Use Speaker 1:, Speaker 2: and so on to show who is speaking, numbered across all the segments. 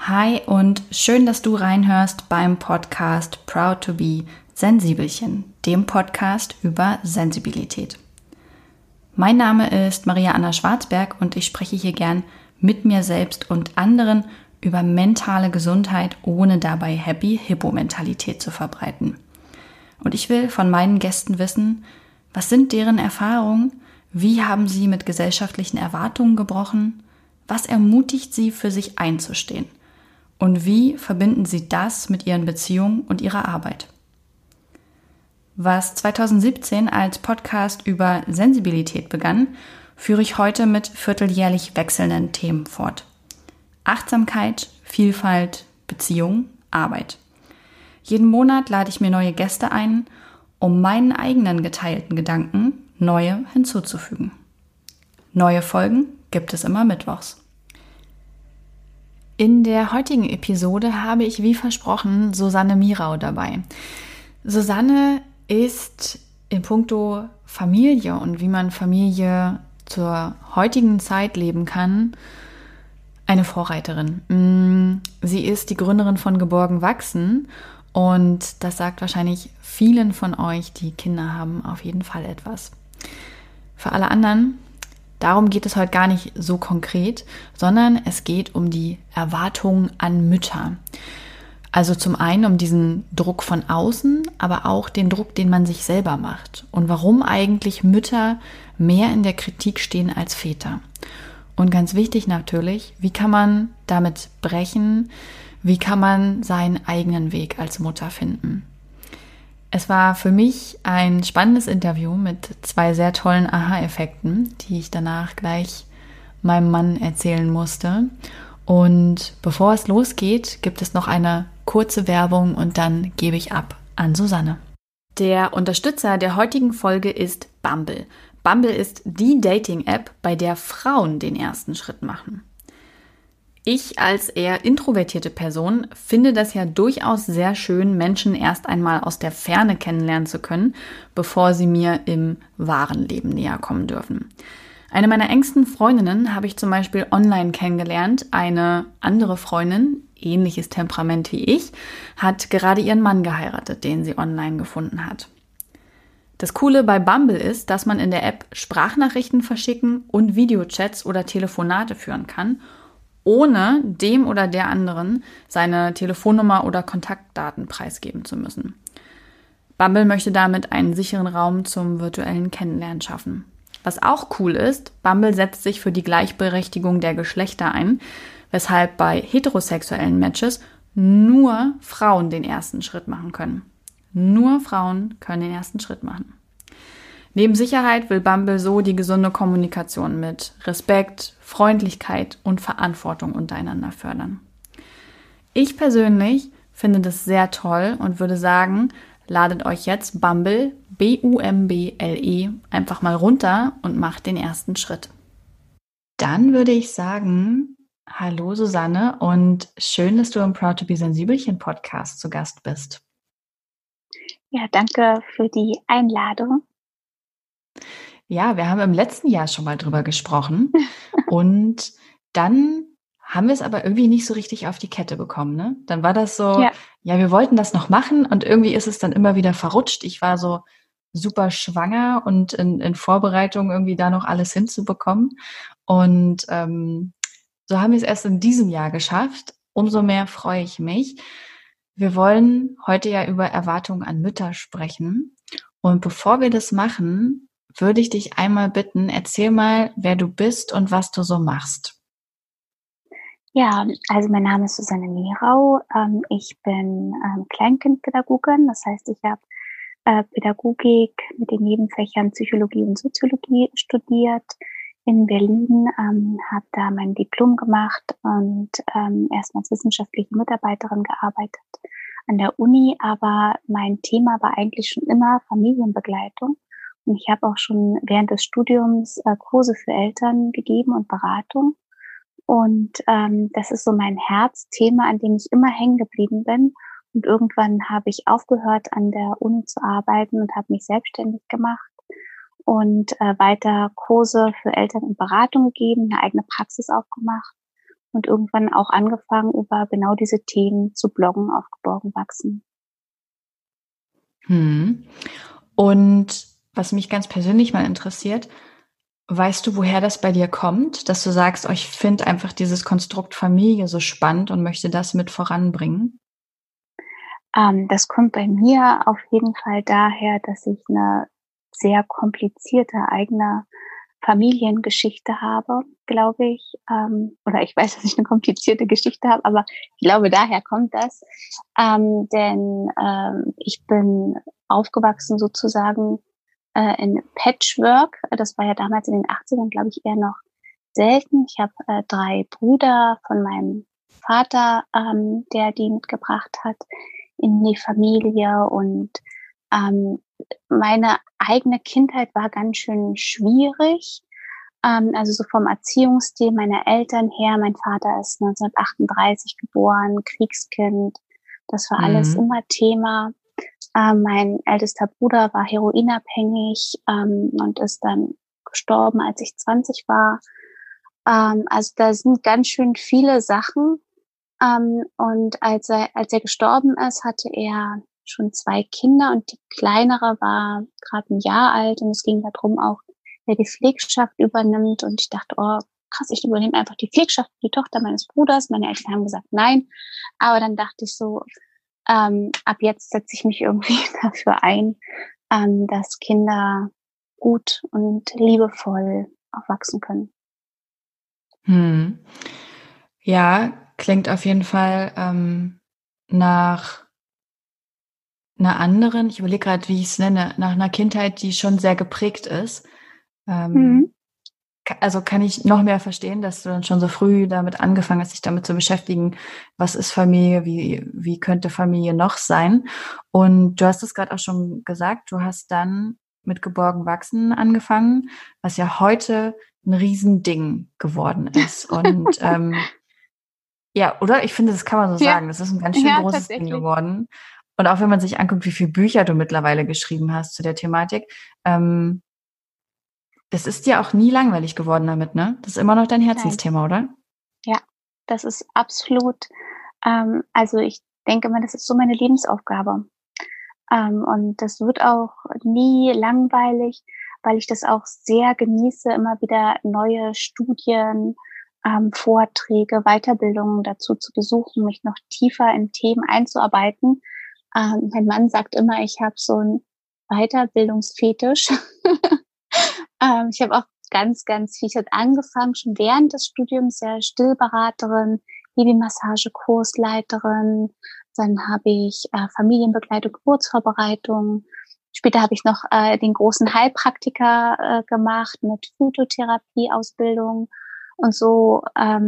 Speaker 1: Hi und schön, dass du reinhörst beim Podcast Proud to be Sensibelchen, dem Podcast über Sensibilität. Mein Name ist Maria Anna Schwarzberg und ich spreche hier gern mit mir selbst und anderen über mentale Gesundheit, ohne dabei Happy-Hippo-Mentalität zu verbreiten. Und ich will von meinen Gästen wissen, was sind deren Erfahrungen, wie haben sie mit gesellschaftlichen Erwartungen gebrochen, was ermutigt sie, für sich einzustehen und wie verbinden sie das mit ihren Beziehungen und ihrer Arbeit. Was 2017 als Podcast über Sensibilität begann, führe ich heute mit vierteljährlich wechselnden Themen fort. Achtsamkeit, Vielfalt, Beziehung, Arbeit. Jeden Monat lade ich mir neue Gäste ein, um meinen eigenen geteilten Gedanken neue hinzuzufügen. Neue Folgen gibt es immer mittwochs. In der heutigen Episode habe ich, wie versprochen, Susanne Mirau dabei. Susanne ist in puncto Familie und wie man Familie zur heutigen Zeit leben kann, eine Vorreiterin. Sie ist die Gründerin von Geborgen Wachsen und das sagt wahrscheinlich vielen von euch, die Kinder haben, auf jeden Fall etwas. Für alle anderen, darum geht es heute gar nicht so konkret, sondern es geht um die Erwartungen an Mütter. Also zum einen um diesen Druck von außen, aber auch den Druck, den man sich selber macht. Und warum eigentlich Mütter mehr in der Kritik stehen als Väter. Und ganz wichtig natürlich, wie kann man damit brechen? Wie kann man seinen eigenen Weg als Mutter finden? Es war für mich ein spannendes Interview mit 2 sehr tollen Aha-Effekten, die ich danach gleich meinem Mann erzählen musste. Und bevor es losgeht, gibt es noch eine kurze Werbung und dann gebe ich ab an Susanne. Der Unterstützer der heutigen Folge ist Bumble. Bumble ist die Dating-App, bei der Frauen den ersten Schritt machen. Ich als eher introvertierte Person finde das ja durchaus sehr schön, Menschen erst einmal aus der Ferne kennenlernen zu können, bevor sie mir im wahren Leben näher kommen dürfen. Eine meiner engsten Freundinnen habe ich zum Beispiel online kennengelernt. Eine andere Freundin, ähnliches Temperament wie ich, hat gerade ihren Mann geheiratet, den sie online gefunden hat. Das Coole bei Bumble ist, dass man in der App Sprachnachrichten verschicken und Videochats oder Telefonate führen kann, ohne dem oder der anderen seine Telefonnummer oder Kontaktdaten preisgeben zu müssen. Bumble möchte damit einen sicheren Raum zum virtuellen Kennenlernen schaffen. Was auch cool ist, Bumble setzt sich für die Gleichberechtigung der Geschlechter ein, weshalb bei heterosexuellen Matches nur Frauen den ersten Schritt machen können. Nur Frauen können den ersten Schritt machen. Neben Sicherheit will Bumble so die gesunde Kommunikation mit Respekt, Freundlichkeit und Verantwortung untereinander fördern. Ich persönlich finde das sehr toll und würde sagen, ladet euch jetzt Bumble, B-U-M-B-L-E, einfach mal runter und macht den ersten Schritt. Dann würde ich sagen, hallo Susanne und schön, dass du im Proud to be Sensibelchen Podcast zu Gast bist.
Speaker 2: Ja, danke für die Einladung.
Speaker 1: Ja, wir haben im letzten Jahr schon mal drüber gesprochen und dann haben wir es aber irgendwie nicht so richtig auf die Kette bekommen, ne? Dann war das so, ja, wir wollten das noch machen und irgendwie ist es dann immer wieder verrutscht. Ich war so super schwanger und in Vorbereitung irgendwie da noch alles hinzubekommen. Und so haben wir es erst in diesem Jahr geschafft. Umso mehr freue ich mich. Wir wollen heute ja über Erwartungen an Mütter sprechen. Und bevor wir das machen, würde ich dich einmal bitten, erzähl mal, wer du bist und was du so machst.
Speaker 2: Ja, also mein Name ist Susanne Mirau. Ich bin Kleinkindpädagogin. Das heißt, ich habe Pädagogik mit den Nebenfächern Psychologie und Soziologie studiert in Berlin, habe da mein Diplom gemacht und erst als wissenschaftliche Mitarbeiterin gearbeitet an der Uni. Aber mein Thema war eigentlich schon immer Familienbegleitung. Und ich habe auch schon während des Studiums Kurse für Eltern gegeben und Beratung. Und das ist so mein Herzthema, an dem ich immer hängen geblieben bin. Und irgendwann habe ich aufgehört, an der Uni zu arbeiten und habe mich selbstständig gemacht und weiter Kurse für Eltern und Beratung gegeben, eine eigene Praxis aufgemacht und irgendwann auch angefangen, über genau diese Themen zu bloggen auf Geborgen wachsen.
Speaker 1: Und was mich ganz persönlich mal interessiert, weißt du, woher das bei dir kommt, dass du sagst, oh, ich finde einfach dieses Konstrukt Familie so spannend und möchte das mit voranbringen?
Speaker 2: Das kommt bei mir auf jeden Fall daher, dass ich eine sehr komplizierte eigene Familiengeschichte habe, glaube ich. Oder ich weiß, dass ich eine komplizierte Geschichte habe, aber ich glaube, daher kommt das. Denn ich bin aufgewachsen sozusagen in Patchwork. Das war ja damals in den 80ern, glaube ich, eher noch selten. Ich habe 3 Brüder von meinem Vater, der die mitgebracht hat in die Familie. Und ähm, meine eigene Kindheit war ganz schön schwierig. Also so vom Erziehungsstil meiner Eltern her. Mein Vater ist 1938 geboren, Kriegskind. Das war alles
Speaker 1: Mhm.
Speaker 2: immer Thema. Mein ältester Bruder war heroinabhängig und ist dann gestorben, als ich 20 war. Also da sind ganz schön viele Sachen. Und als er gestorben ist, hatte er schon 2 Kinder und die kleinere war gerade 1 Jahr alt und es ging darum auch, wer die Pflegschaft übernimmt. Und ich dachte, oh krass, ich übernehme einfach die Pflegschaft für die Tochter meines Bruders. Meine Eltern haben gesagt nein. Aber dann dachte ich so, ab jetzt setze ich mich irgendwie dafür ein, dass Kinder gut und liebevoll aufwachsen können.
Speaker 1: Hm. Ja, klingt auf jeden Fall nach einer anderen, ich überlege gerade, wie ich es nenne, nach einer Kindheit, die schon sehr geprägt ist.
Speaker 2: Mhm.
Speaker 1: Ähm, also kann ich noch mehr verstehen, dass du dann schon so früh damit angefangen hast, dich damit zu beschäftigen, was ist Familie, wie könnte Familie noch sein? Und du hast es gerade auch schon gesagt, du hast dann mit Geborgen wachsen angefangen, was ja heute ein Riesending geworden ist. Und ja, oder? Ich finde, das kann man so
Speaker 2: Ja,
Speaker 1: sagen. Das ist ein ganz schön
Speaker 2: ja,
Speaker 1: großes Ding
Speaker 2: tatsächlich.
Speaker 1: geworden. Und auch wenn man sich anguckt, wie viele Bücher du mittlerweile geschrieben hast zu der Thematik, ähm, das ist dir auch nie langweilig geworden damit, ne? Das ist immer noch dein
Speaker 2: Nein,
Speaker 1: Herzensthema, oder?
Speaker 2: ja, das ist absolut, also ich denke mal, das ist so meine Lebensaufgabe. Und das wird auch nie langweilig, weil ich das auch sehr genieße, immer wieder neue Studien, Vorträge, Weiterbildungen dazu zu besuchen, mich noch tiefer in Themen einzuarbeiten. Mein Mann sagt immer, ich habe so einen Weiterbildungsfetisch. Ich habe auch ganz viel. Ich habe angefangen, schon während des Studiums, ja, Stillberaterin, Babymassage-Kursleiterin. Dann habe ich Familienbegleitung, Geburtsvorbereitung. Später habe ich noch den großen Heilpraktiker gemacht mit Phytotherapie-Ausbildung und so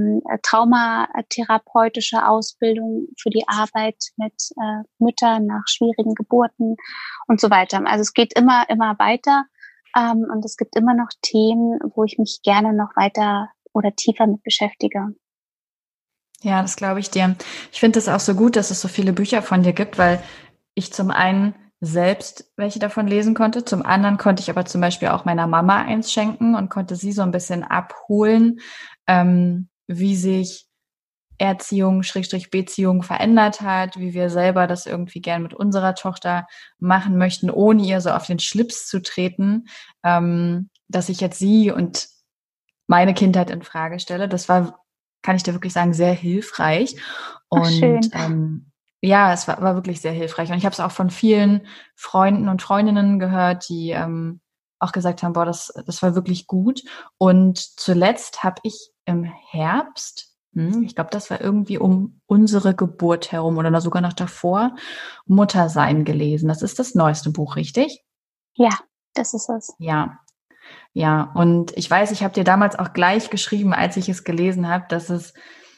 Speaker 2: traumatherapeutische Ausbildung für die Arbeit mit Müttern nach schwierigen Geburten und so weiter. Also es geht immer weiter. Und es gibt immer noch Themen, wo ich mich gerne noch weiter oder tiefer mit beschäftige.
Speaker 1: Ja, das glaube ich dir. Ich finde es auch so gut, dass es so viele Bücher von dir gibt, weil ich zum einen selbst welche davon lesen konnte, zum anderen konnte ich aber zum Beispiel auch meiner Mama eins schenken und konnte sie so ein bisschen abholen, wie sich Erziehung, Schrägstrich Beziehung verändert hat, wie wir selber das irgendwie gern mit unserer Tochter machen möchten, ohne ihr so auf den Schlips zu treten, dass ich jetzt sie und meine Kindheit in Frage stelle. Das war, kann ich dir wirklich sagen, sehr hilfreich.
Speaker 2: Ach,
Speaker 1: Und
Speaker 2: schön.
Speaker 1: ja, es war wirklich sehr hilfreich. Und ich habe es auch von vielen Freunden und Freundinnen gehört, die auch gesagt haben, boah, das war wirklich gut. Und zuletzt habe ich im Herbst, ich glaube, das war irgendwie um unsere Geburt herum oder sogar noch davor, Muttersein gelesen. Das ist das neueste Buch, richtig?
Speaker 2: Ja, das ist es.
Speaker 1: Ja, ja, und ich weiß, ich habe dir damals auch gleich geschrieben, als ich es gelesen habe, dass es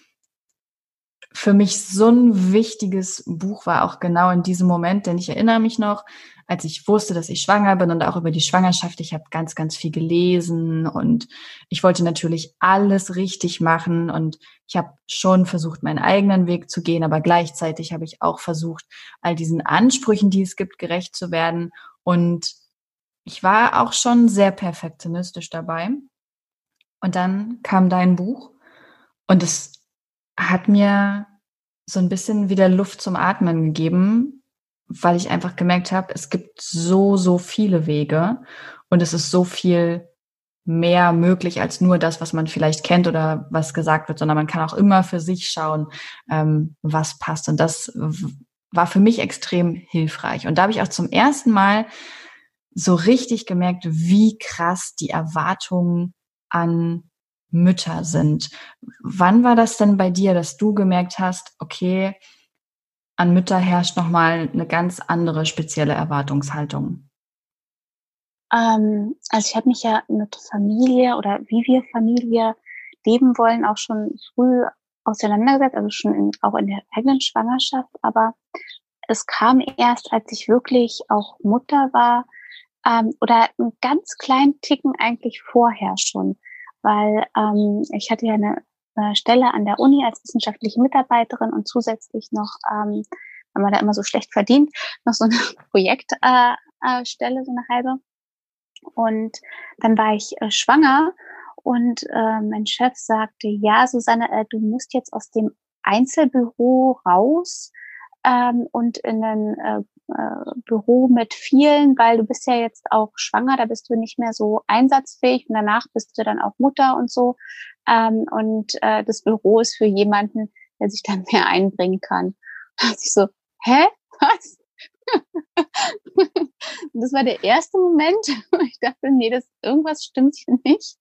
Speaker 1: für mich so ein wichtiges Buch war, auch genau in diesem Moment, denn ich erinnere mich noch, als ich wusste, dass ich schwanger bin und auch über die Schwangerschaft, ich habe ganz viel gelesen und ich wollte natürlich alles richtig machen und ich habe schon versucht, meinen eigenen Weg zu gehen, aber gleichzeitig habe ich auch versucht, all diesen Ansprüchen, die es gibt, gerecht zu werden und ich war auch schon sehr perfektionistisch dabei. Und dann kam dein Buch und es hat mir so ein bisschen wieder Luft zum Atmen gegeben, weil ich einfach gemerkt habe, es gibt so, so viele Wege und es ist so viel mehr möglich als nur das, was man vielleicht kennt oder was gesagt wird, sondern man kann auch immer für sich schauen, was passt. Und das war für mich extrem hilfreich. Und da habe ich auch zum ersten Mal so richtig gemerkt, wie krass die Erwartungen an Mütter sind. Wann war das denn bei dir, dass du gemerkt hast, okay, an Mütter herrscht nochmal eine ganz andere spezielle Erwartungshaltung?
Speaker 2: Also ich habe mich ja mit Familie oder wie wir Familie leben wollen auch schon früh auseinandergesetzt, also schon auch in der eigenen Schwangerschaft. Aber es kam erst, als ich wirklich auch Mutter war, oder einen ganz kleinen Ticken eigentlich vorher schon, weil ich hatte ja eine Stelle an der Uni als wissenschaftliche Mitarbeiterin und zusätzlich noch, weil man da immer so schlecht verdient, noch so eine Projektstelle, so eine halbe. Und dann war ich schwanger und mein Chef sagte, ja, Susanne, du musst jetzt aus dem Einzelbüro raus und in ein Büro mit vielen, weil du bist ja jetzt auch schwanger, da bist du nicht mehr so einsatzfähig und danach bist du dann auch Mutter und so. Und das Büro ist für jemanden, der sich dann mehr einbringen kann. Da dachte ich so, hä? Was? Und das war der erste Moment, wo ich dachte, nee, irgendwas stimmt hier nicht.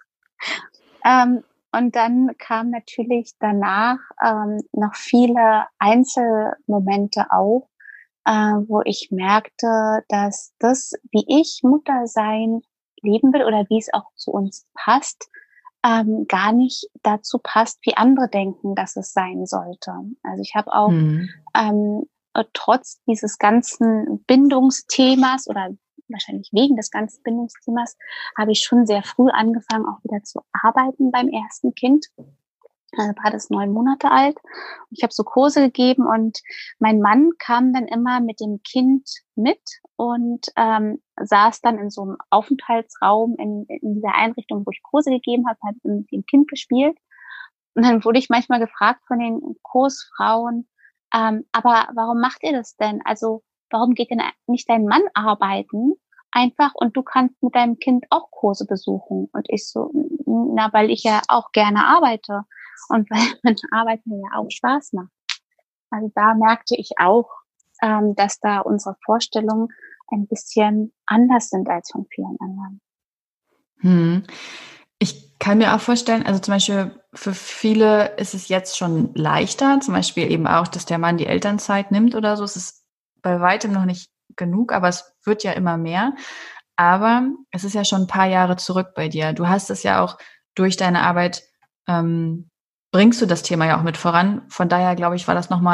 Speaker 2: Und dann kam natürlich danach noch viele Einzelmomente auch, wo ich merkte, dass das, wie ich Mutter sein leben will oder wie es auch zu uns passt, gar nicht dazu passt, wie andere denken, dass es sein sollte. Also ich habe auch ähm, trotz dieses ganzen Bindungsthemas oder wahrscheinlich wegen des ganzen Bindungsthemas, habe ich schon sehr früh angefangen, auch wieder zu arbeiten beim ersten Kind. Da war das 9 Monate alt. Ich habe so Kurse gegeben und mein Mann kam dann immer mit dem Kind mit und saß dann in so einem Aufenthaltsraum in dieser Einrichtung, wo ich Kurse gegeben habe, hat mit dem Kind gespielt. Und dann wurde ich manchmal gefragt von den Kursfrauen, aber warum macht ihr das denn? Also warum geht denn nicht dein Mann arbeiten? Einfach und du kannst mit deinem Kind auch Kurse besuchen. Und ich so, na, weil ich ja auch gerne arbeite und weil meine Arbeit mir ja auch Spaß macht. Also da merkte ich auch, dass da unsere Vorstellungen ein bisschen anders sind als von vielen anderen.
Speaker 1: Hm. Ich kann mir auch vorstellen, also zum Beispiel für viele ist es jetzt schon leichter, zum Beispiel eben auch, dass der Mann die Elternzeit nimmt oder so. Es ist bei weitem noch nicht genug, aber es wird ja immer mehr. Aber es ist ja schon ein paar Jahre zurück bei dir. Du hast es ja auch durch deine Arbeit, bringst du das Thema ja auch mit voran. Von daher glaube ich,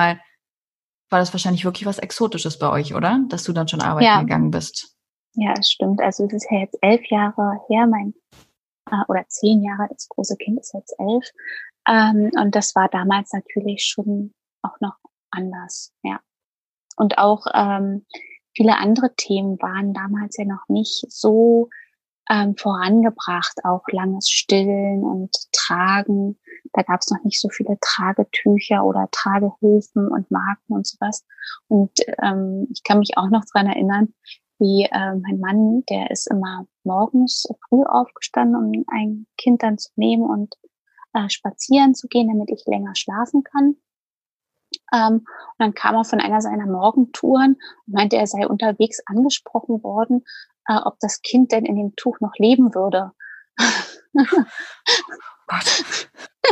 Speaker 1: war das wahrscheinlich wirklich was Exotisches bei euch, oder? Dass du dann schon arbeiten
Speaker 2: Ja,
Speaker 1: gegangen bist.
Speaker 2: ja, es stimmt. Also es ist ja jetzt 11 Jahre her, oder 10 Jahre, das große Kind ist jetzt 11. Und das war damals natürlich schon auch noch anders, ja. Und auch viele andere Themen waren damals ja noch nicht so vorangebracht, auch langes Stillen und Tragen. Da gab es noch nicht so viele Tragetücher oder Tragehilfen und Marken und sowas. Und ich kann mich auch noch dran erinnern, wie mein Mann, der ist immer morgens früh aufgestanden, um ein Kind dann zu nehmen und spazieren zu gehen, damit ich länger schlafen kann. Und dann kam er von einer seiner Morgentouren und meinte, er sei unterwegs angesprochen worden, ob das Kind denn in dem Tuch noch leben würde.
Speaker 1: Gott.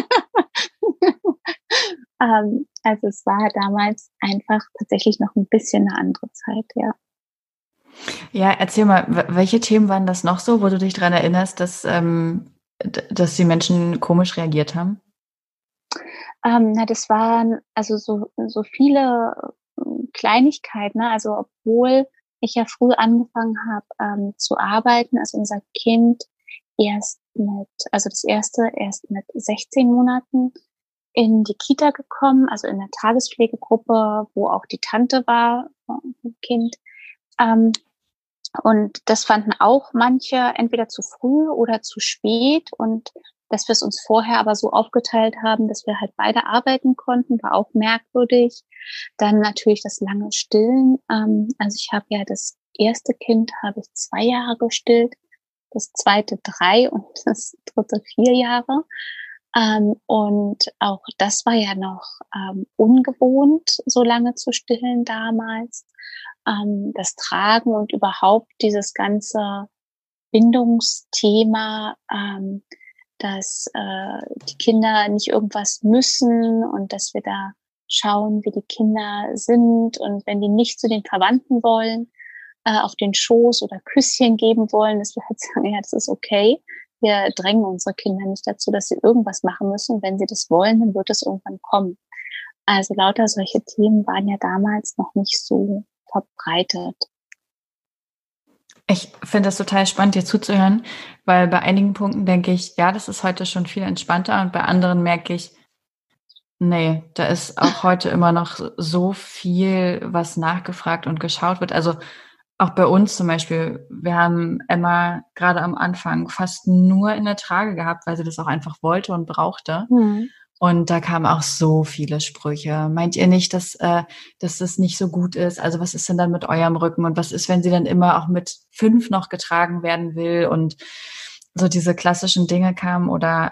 Speaker 2: Also es war damals einfach tatsächlich noch ein bisschen eine andere Zeit, ja.
Speaker 1: Ja, erzähl mal, welche Themen waren das noch so, wo du dich daran erinnerst, dass die Menschen komisch reagiert haben?
Speaker 2: Na, das waren also so viele Kleinigkeiten, ne? Also obwohl ich ja früh angefangen habe zu arbeiten, also unser Kind also das erste erst mit 16 Monaten in die Kita gekommen, also in der Tagespflegegruppe, wo auch die Tante war vom Kind. Ähm, und das fanden auch manche entweder zu früh oder zu spät. Und dass wir es uns vorher aber so aufgeteilt haben, dass wir halt beide arbeiten konnten, war auch merkwürdig. Dann natürlich das lange Stillen. Also ich habe ja das erste Kind habe ich 2 Jahre gestillt, das zweite 3 und das dritte 4 Jahre. Und auch das war ja noch ungewohnt, so lange zu stillen damals. Das Tragen und überhaupt dieses ganze Bindungsthema, dass die Kinder nicht irgendwas müssen und dass wir da schauen, wie die Kinder sind und wenn die nicht zu den Verwandten wollen, auf den Schoß oder Küsschen geben wollen, dass wir halt sagen, ja, das ist okay. Wir drängen unsere Kinder nicht dazu, dass sie irgendwas machen müssen. Wenn sie das wollen, dann wird es irgendwann kommen. Also lauter solche Themen waren ja damals noch nicht so verbreitet.
Speaker 1: Ich finde das total spannend, dir zuzuhören, weil bei einigen Punkten denke ich, ja, das ist heute schon viel entspannter und bei anderen merke ich, nee, da ist auch heute immer noch so viel, was nachgefragt und geschaut wird. Also auch bei uns zum Beispiel, wir haben Emma gerade am Anfang fast nur in der Trage gehabt, weil sie das auch einfach wollte und brauchte. Und da kamen auch so viele Sprüche. Meint ihr nicht, dass das nicht so gut ist? Also was ist denn dann mit eurem Rücken? Und was ist, wenn sie dann immer auch mit 5 noch getragen werden will? Und so diese klassischen Dinge kamen oder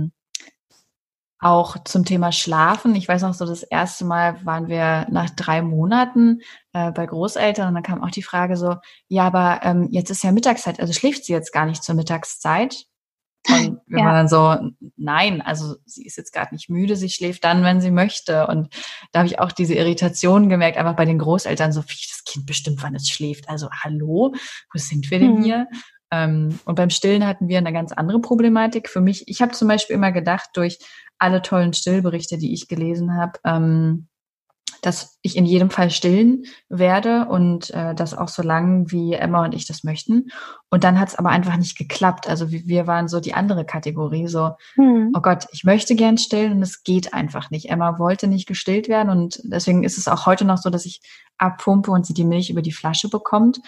Speaker 1: auch zum Thema Schlafen. Ich weiß noch so, das erste Mal waren wir nach 3 Monaten bei Großeltern und dann kam auch die Frage so, ja, aber jetzt ist ja Mittagszeit, also schläft sie jetzt gar nicht zur Mittagszeit? Und wir waren dann so, nein, also sie ist jetzt gerade nicht müde, sie schläft dann, wenn sie möchte. Und da habe ich auch diese Irritation gemerkt, einfach bei den Großeltern, so wie das Kind bestimmt, wann es schläft. Also hallo, wo sind wir denn hier? Und beim Stillen hatten wir eine ganz andere Problematik. Für mich, ich habe zum Beispiel immer gedacht, durch alle tollen Stillberichte, die ich gelesen habe, dass ich in jedem Fall stillen werde und das auch so lang, wie Emma und ich das möchten. Und dann hat es aber einfach nicht geklappt. Also wir waren so die andere Kategorie, so, oh Gott, ich möchte gern stillen und es geht einfach nicht. Emma wollte nicht gestillt werden und deswegen ist es auch heute noch so, dass ich abpumpe und sie die Milch über die Flasche bekommt.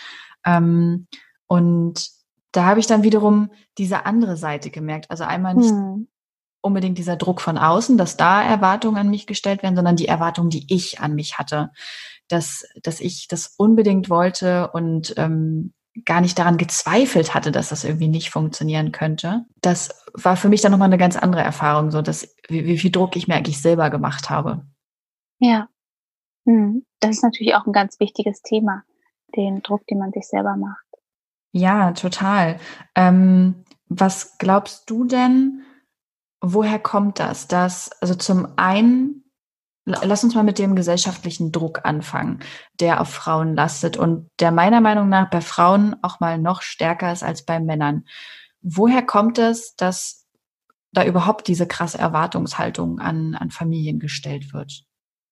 Speaker 1: Und da habe ich dann wiederum diese andere Seite gemerkt. Also einmal nicht unbedingt dieser Druck von außen, dass da Erwartungen an mich gestellt werden, sondern die Erwartungen, die ich an mich hatte, dass ich das unbedingt wollte und gar nicht daran gezweifelt hatte, dass das irgendwie nicht funktionieren könnte. Das war für mich dann nochmal eine ganz andere Erfahrung, so dass wie viel Druck ich mir eigentlich selber gemacht habe.
Speaker 2: Ja, das ist natürlich auch ein ganz wichtiges Thema, den Druck, den man sich selber macht.
Speaker 1: Ja, total. Was glaubst du denn, woher kommt das? Also zum einen, lass uns mal mit dem gesellschaftlichen Druck anfangen, der auf Frauen lastet und der meiner Meinung nach bei Frauen auch mal noch stärker ist als bei Männern. Woher kommt es, dass da überhaupt diese krasse Erwartungshaltung an Familien gestellt wird?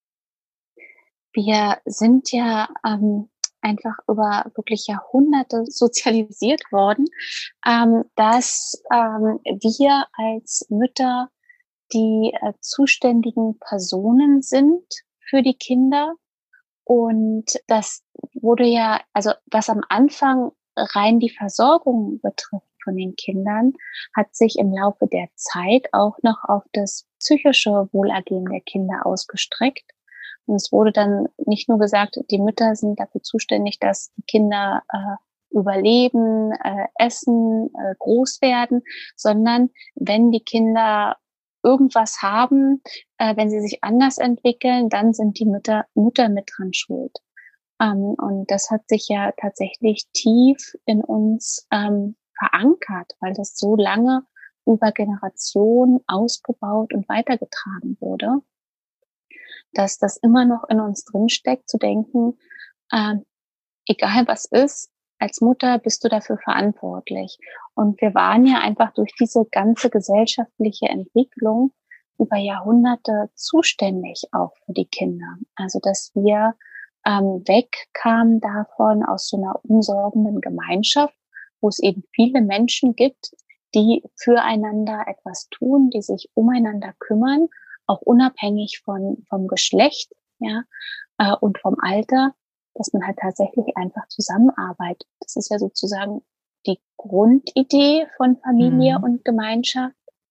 Speaker 2: Wir sind ja einfach über wirklich Jahrhunderte sozialisiert worden, dass wir als Mütter die zuständigen Personen sind für die Kinder. Und das wurde ja, also was am Anfang rein die Versorgung betrifft von den Kindern, hat sich im Laufe der Zeit auch noch auf das psychische Wohlergehen der Kinder ausgestreckt. Und es wurde dann nicht nur gesagt, die Mütter sind dafür zuständig, dass die Kinder überleben, essen, groß werden, sondern wenn die Kinder irgendwas haben, wenn sie sich anders entwickeln, dann sind die Mütter mit dran schuld. Und das hat sich ja tatsächlich tief in uns verankert, weil das so lange über Generationen ausgebaut und weitergetragen wurde, dass das immer noch in uns drinsteckt, zu denken, egal was ist, als Mutter bist du dafür verantwortlich. Und wir waren ja einfach durch diese ganze gesellschaftliche Entwicklung über Jahrhunderte zuständig auch für die Kinder. Also dass wir wegkamen davon aus so einer umsorgenden Gemeinschaft, wo es eben viele Menschen gibt, die füreinander etwas tun, die sich umeinander kümmern, auch unabhängig vom Geschlecht, ja, und vom Alter, dass man halt tatsächlich einfach zusammenarbeitet. Das ist ja sozusagen die Grundidee von Familie und Gemeinschaft.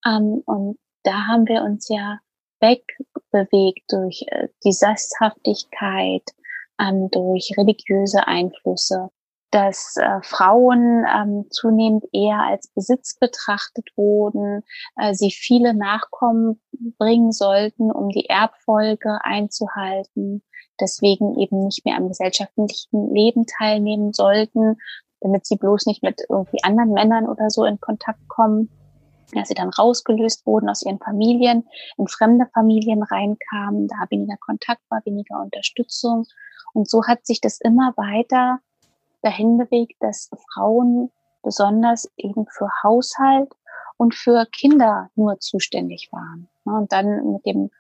Speaker 2: Und da haben wir uns ja wegbewegt durch die Sesshaftigkeit, durch religiöse Einflüsse, dass Frauen zunehmend eher als Besitz betrachtet wurden, sie viele Nachkommen bringen sollten, um die Erbfolge einzuhalten, deswegen eben nicht mehr am gesellschaftlichen Leben teilnehmen sollten, damit sie bloß nicht mit irgendwie anderen Männern oder so in Kontakt kommen, dass sie dann rausgelöst wurden aus ihren Familien, in fremde Familien reinkamen, da weniger Kontakt war, weniger Unterstützung. Und so hat sich das immer weiter dahin bewegt, dass Frauen besonders eben für Haushalt und für Kinder nur zuständig waren. Und dann mit dem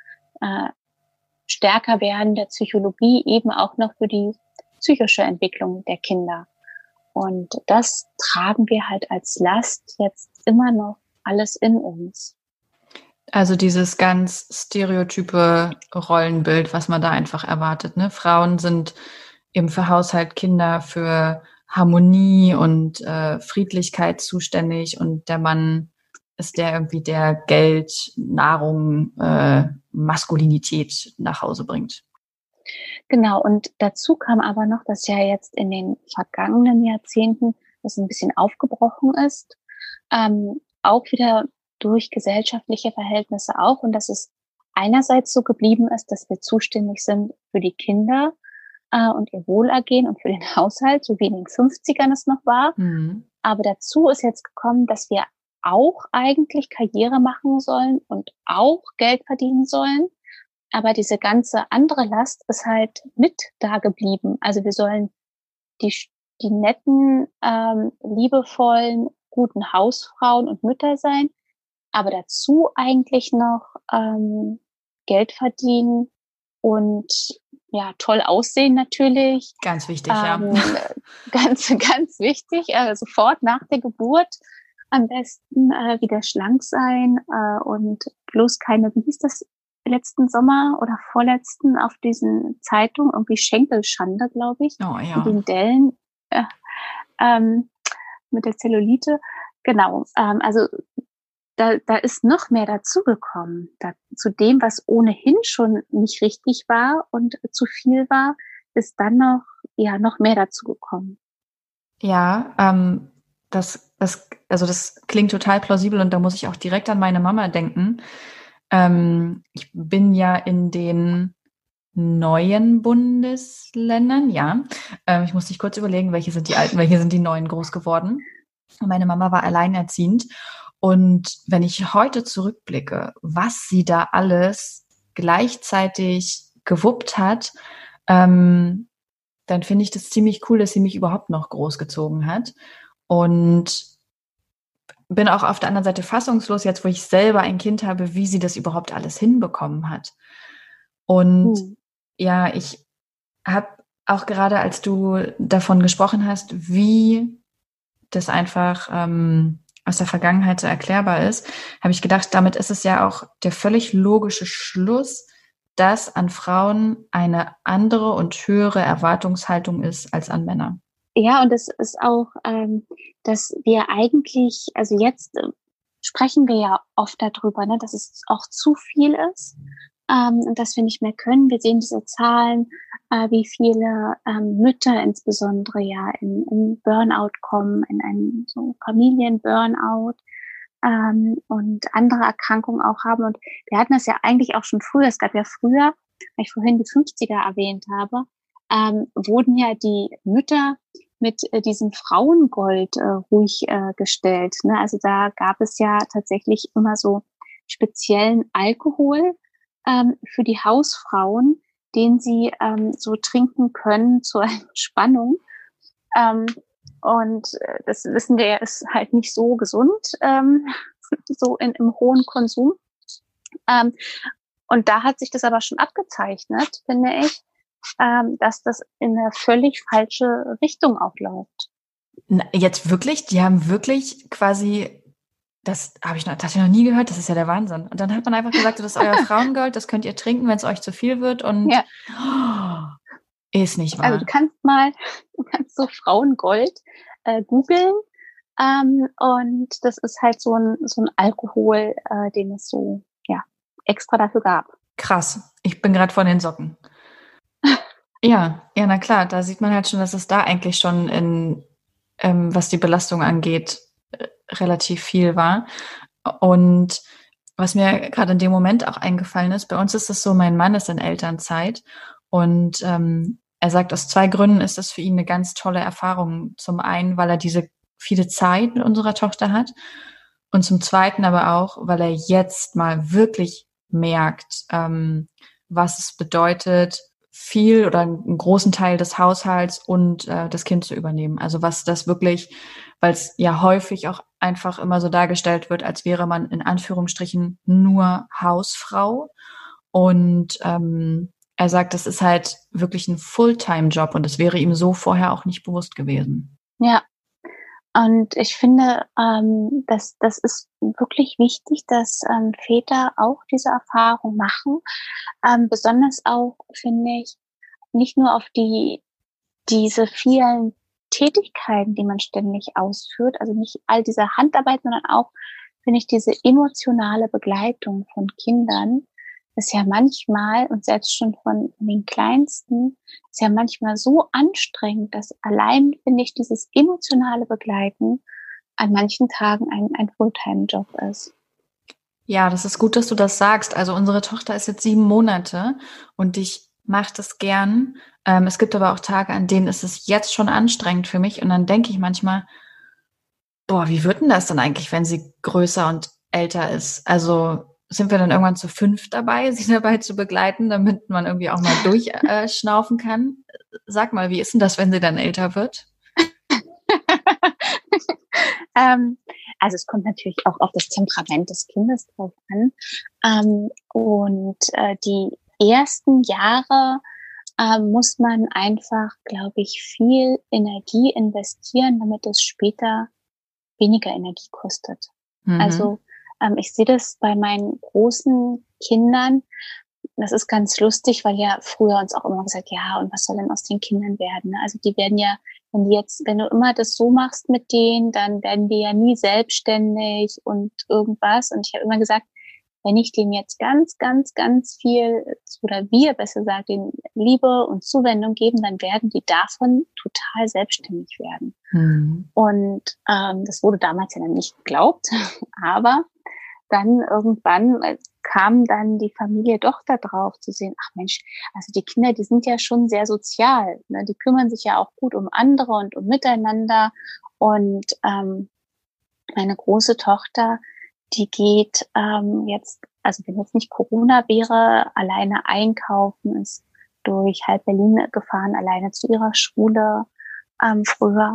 Speaker 2: Stärkerwerden der Psychologie eben auch noch für die psychische Entwicklung der Kinder. Und das tragen wir halt als Last jetzt immer noch alles in uns.
Speaker 1: Also dieses ganz stereotype Rollenbild, was man da einfach erwartet, ne? Frauen sind eben für Haushalt, Kinder, für Harmonie und Friedlichkeit zuständig und der Mann ist der irgendwie, der Geld, Nahrung, Maskulinität nach Hause bringt.
Speaker 2: Genau, und dazu kam aber noch, dass ja jetzt in den vergangenen Jahrzehnten das ein bisschen aufgebrochen ist, auch wieder durch gesellschaftliche Verhältnisse auch, und dass es einerseits so geblieben ist, dass wir zuständig sind für die Kinder und ihr Wohlergehen und für den Haushalt, so wie in den 50ern es noch war. Mhm. Aber dazu ist jetzt gekommen, dass wir auch eigentlich Karriere machen sollen und auch Geld verdienen sollen. Aber diese ganze andere Last ist halt mit da geblieben. Also wir sollen die netten, liebevollen, guten Hausfrauen und Mütter sein, aber dazu eigentlich noch Geld verdienen und ja, toll aussehen natürlich.
Speaker 1: Ganz wichtig, ja.
Speaker 2: Ganz, ganz wichtig. Sofort nach der Geburt am besten wieder schlank sein und bloß keine, wie hieß das, letzten Sommer oder vorletzten auf diesen Zeitungen, irgendwie Schenkelschande, glaube ich.
Speaker 1: Oh ja.
Speaker 2: Mit den Dellen, mit der Zellulite. Genau, also da ist noch mehr dazugekommen, zu dem, was ohnehin schon nicht richtig war und zu viel war, ist dann noch mehr dazugekommen.
Speaker 1: Ja, das klingt total plausibel und da muss ich auch direkt an meine Mama denken. Ich bin ja in den neuen Bundesländern, ja. Ich muss dich kurz überlegen, welche sind die alten, welche sind die neuen groß geworden. Meine Mama war alleinerziehend. Und wenn ich heute zurückblicke, was sie da alles gleichzeitig gewuppt hat, dann finde ich das ziemlich cool, dass sie mich überhaupt noch großgezogen hat. Und bin auch auf der anderen Seite fassungslos, jetzt wo ich selber ein Kind habe, wie sie das überhaupt alles hinbekommen hat. Und ja, ich habe auch gerade, als du davon gesprochen hast, wie das einfach aus der Vergangenheit so erklärbar ist, habe ich gedacht, damit ist es ja auch der völlig logische Schluss, dass an Frauen eine andere und höhere Erwartungshaltung ist als an Männer.
Speaker 2: Ja, und es ist auch, dass wir eigentlich, also jetzt sprechen wir ja oft darüber, ne, dass es auch zu viel ist und dass wir nicht mehr können. Wir sehen diese Zahlen, wie viele Mütter insbesondere ja in Burnout kommen, in einen so Familien-Burnout und andere Erkrankungen auch haben. Und wir hatten das ja eigentlich auch schon früher. Es gab ja früher, weil ich vorhin die 50er erwähnt habe, wurden ja die Mütter mit diesem Frauengold ruhig gestellt. Ne? Also da gab es ja tatsächlich immer so speziellen Alkohol für die Hausfrauen, den sie so trinken können zur Entspannung. Und das wissen wir ja, ist halt nicht so gesund, so im hohen Konsum. Und da hat sich das aber schon abgezeichnet, finde ich, dass das in eine völlig falsche Richtung auch läuft.
Speaker 1: Na, jetzt wirklich? Die haben wirklich quasi, das habe ich noch nie gehört, das ist ja der Wahnsinn. Und dann hat man einfach gesagt, das ist euer Frauengold, das könnt ihr trinken, wenn es euch zu viel wird und
Speaker 2: ja.
Speaker 1: Ist nicht wahr.
Speaker 2: Also du kannst so Frauengold googeln Und das ist halt so ein Alkohol, den es so, ja, extra dafür gab.
Speaker 1: Krass. Ich bin gerade von den Socken. Ja, ja, na klar, da sieht man halt schon, dass es da eigentlich schon was die Belastung angeht, relativ viel war. Und was mir gerade in dem Moment auch eingefallen ist, bei uns ist es so, mein Mann ist in Elternzeit und er sagt, aus 2 Gründen ist das für ihn eine ganz tolle Erfahrung. Zum einen, weil er diese viele Zeit mit unserer Tochter hat und zum Zweiten aber auch, weil er jetzt mal wirklich merkt, was es bedeutet, viel oder einen großen Teil des Haushalts und das Kind zu übernehmen. Also was das wirklich, weil es ja häufig auch einfach immer so dargestellt wird, als wäre man in Anführungsstrichen nur Hausfrau. Und er sagt, das ist halt wirklich ein Fulltime-Job und das wäre ihm so vorher auch nicht bewusst gewesen.
Speaker 2: Ja, und ich finde, das ist wirklich wichtig, dass Väter auch diese Erfahrung machen. Besonders auch, finde ich, nicht nur auf diese vielen Tätigkeiten, die man ständig ausführt, also nicht all diese Handarbeit, sondern auch, finde ich, diese emotionale Begleitung von Kindern ist ja manchmal, und selbst schon von den Kleinsten, ist ja manchmal so anstrengend, dass allein, finde ich, dieses emotionale Begleiten an manchen Tagen ein Fulltime-Job ist.
Speaker 1: Ja, das ist gut, dass du das sagst. Also unsere Tochter ist jetzt 7 Monate und ich mache das gern. Es gibt aber auch Tage, an denen ist es jetzt schon anstrengend für mich und dann denke ich manchmal, boah, wie wird denn das dann eigentlich, wenn sie größer und älter ist? Also sind wir dann irgendwann zu 5 dabei, sie dabei zu begleiten, damit man irgendwie auch mal durchschnaufen kann? Sag mal, wie ist denn das, wenn sie dann älter wird?
Speaker 2: ähm, also es kommt natürlich auch auf das Temperament des Kindes drauf an. Und die ersten Jahre muss man einfach, glaube ich, viel Energie investieren, damit es später weniger Energie kostet.
Speaker 1: Mhm.
Speaker 2: Also ich sehe das bei meinen großen Kindern. Das ist ganz lustig, weil ja früher uns auch immer gesagt, ja, und was soll denn aus den Kindern werden? Also die werden ja, wenn du immer das so machst mit denen, dann werden die ja nie selbstständig und irgendwas. Und ich habe immer gesagt, wenn ich denen jetzt ganz, ganz, ganz viel, oder wir besser gesagt, denen Liebe und Zuwendung geben, dann werden die davon total selbstständig werden.
Speaker 1: Mhm.
Speaker 2: Und das wurde damals ja dann nicht geglaubt, aber dann irgendwann kam dann die Familie doch da drauf zu sehen, ach Mensch, also die Kinder, die sind ja schon sehr sozial, ne? Die kümmern sich ja auch gut um andere und um miteinander. Und meine große Tochter, die geht jetzt, also wenn jetzt nicht Corona wäre, alleine einkaufen, ist durch halb Berlin gefahren, alleine zu ihrer Schule früher.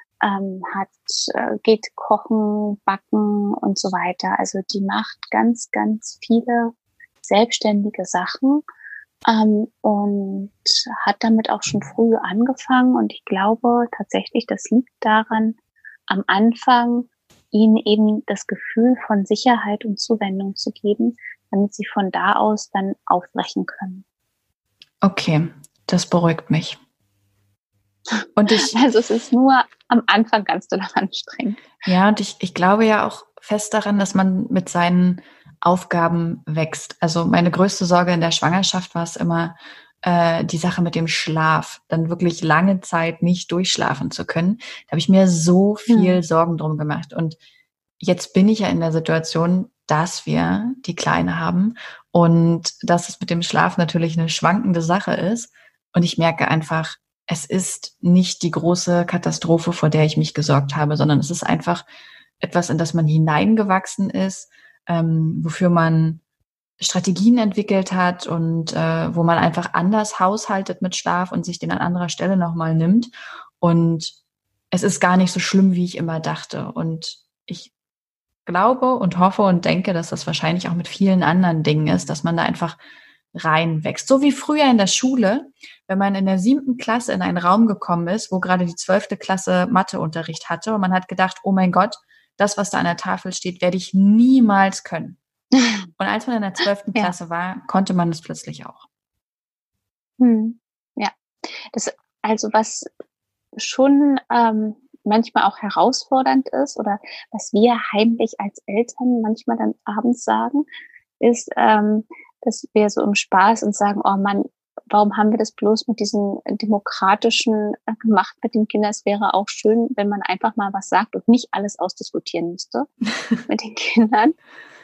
Speaker 2: Geht kochen, backen und so weiter. Also die macht ganz, ganz viele selbstständige Sachen und hat damit auch schon früh angefangen. Und ich glaube tatsächlich, das liegt daran, am Anfang ihnen eben das Gefühl von Sicherheit und Zuwendung zu geben, damit sie von da aus dann aufbrechen können.
Speaker 1: Okay, das beruhigt mich. Und
Speaker 2: also es ist nur am Anfang ganz doll anstrengend.
Speaker 1: Ja, und ich glaube ja auch fest daran, dass man mit seinen Aufgaben wächst. Also meine größte Sorge in der Schwangerschaft war es immer, die Sache mit dem Schlaf, dann wirklich lange Zeit nicht durchschlafen zu können. Da habe ich mir so viel Sorgen drum gemacht. Und jetzt bin ich ja in der Situation, dass wir die Kleine haben und dass es mit dem Schlaf natürlich eine schwankende Sache ist. Und ich merke einfach, es ist nicht die große Katastrophe, vor der ich mich gesorgt habe, sondern es ist einfach etwas, in das man hineingewachsen ist, wofür man Strategien entwickelt hat und wo man einfach anders haushaltet mit Schlaf und sich den an anderer Stelle nochmal nimmt. Und es ist gar nicht so schlimm, wie ich immer dachte. Und ich glaube und hoffe und denke, dass das wahrscheinlich auch mit vielen anderen Dingen ist, dass man da einfach reinwächst. So wie früher in der Schule, wenn man in der 7. Klasse in einen Raum gekommen ist, wo gerade die 12. Klasse Matheunterricht hatte und man hat gedacht, oh mein Gott, das, was da an der Tafel steht, werde ich niemals können. Und als man in der 12. Klasse war, konnte man es plötzlich auch.
Speaker 2: Ja, also was schon manchmal auch herausfordernd ist oder was wir heimlich als Eltern manchmal dann abends sagen, ist, dass wir so im Spaß uns sagen, oh Mann, warum haben wir das bloß mit diesem demokratischen gemacht mit den Kindern? Es wäre auch schön, wenn man einfach mal was sagt und nicht alles ausdiskutieren müsste mit den Kindern.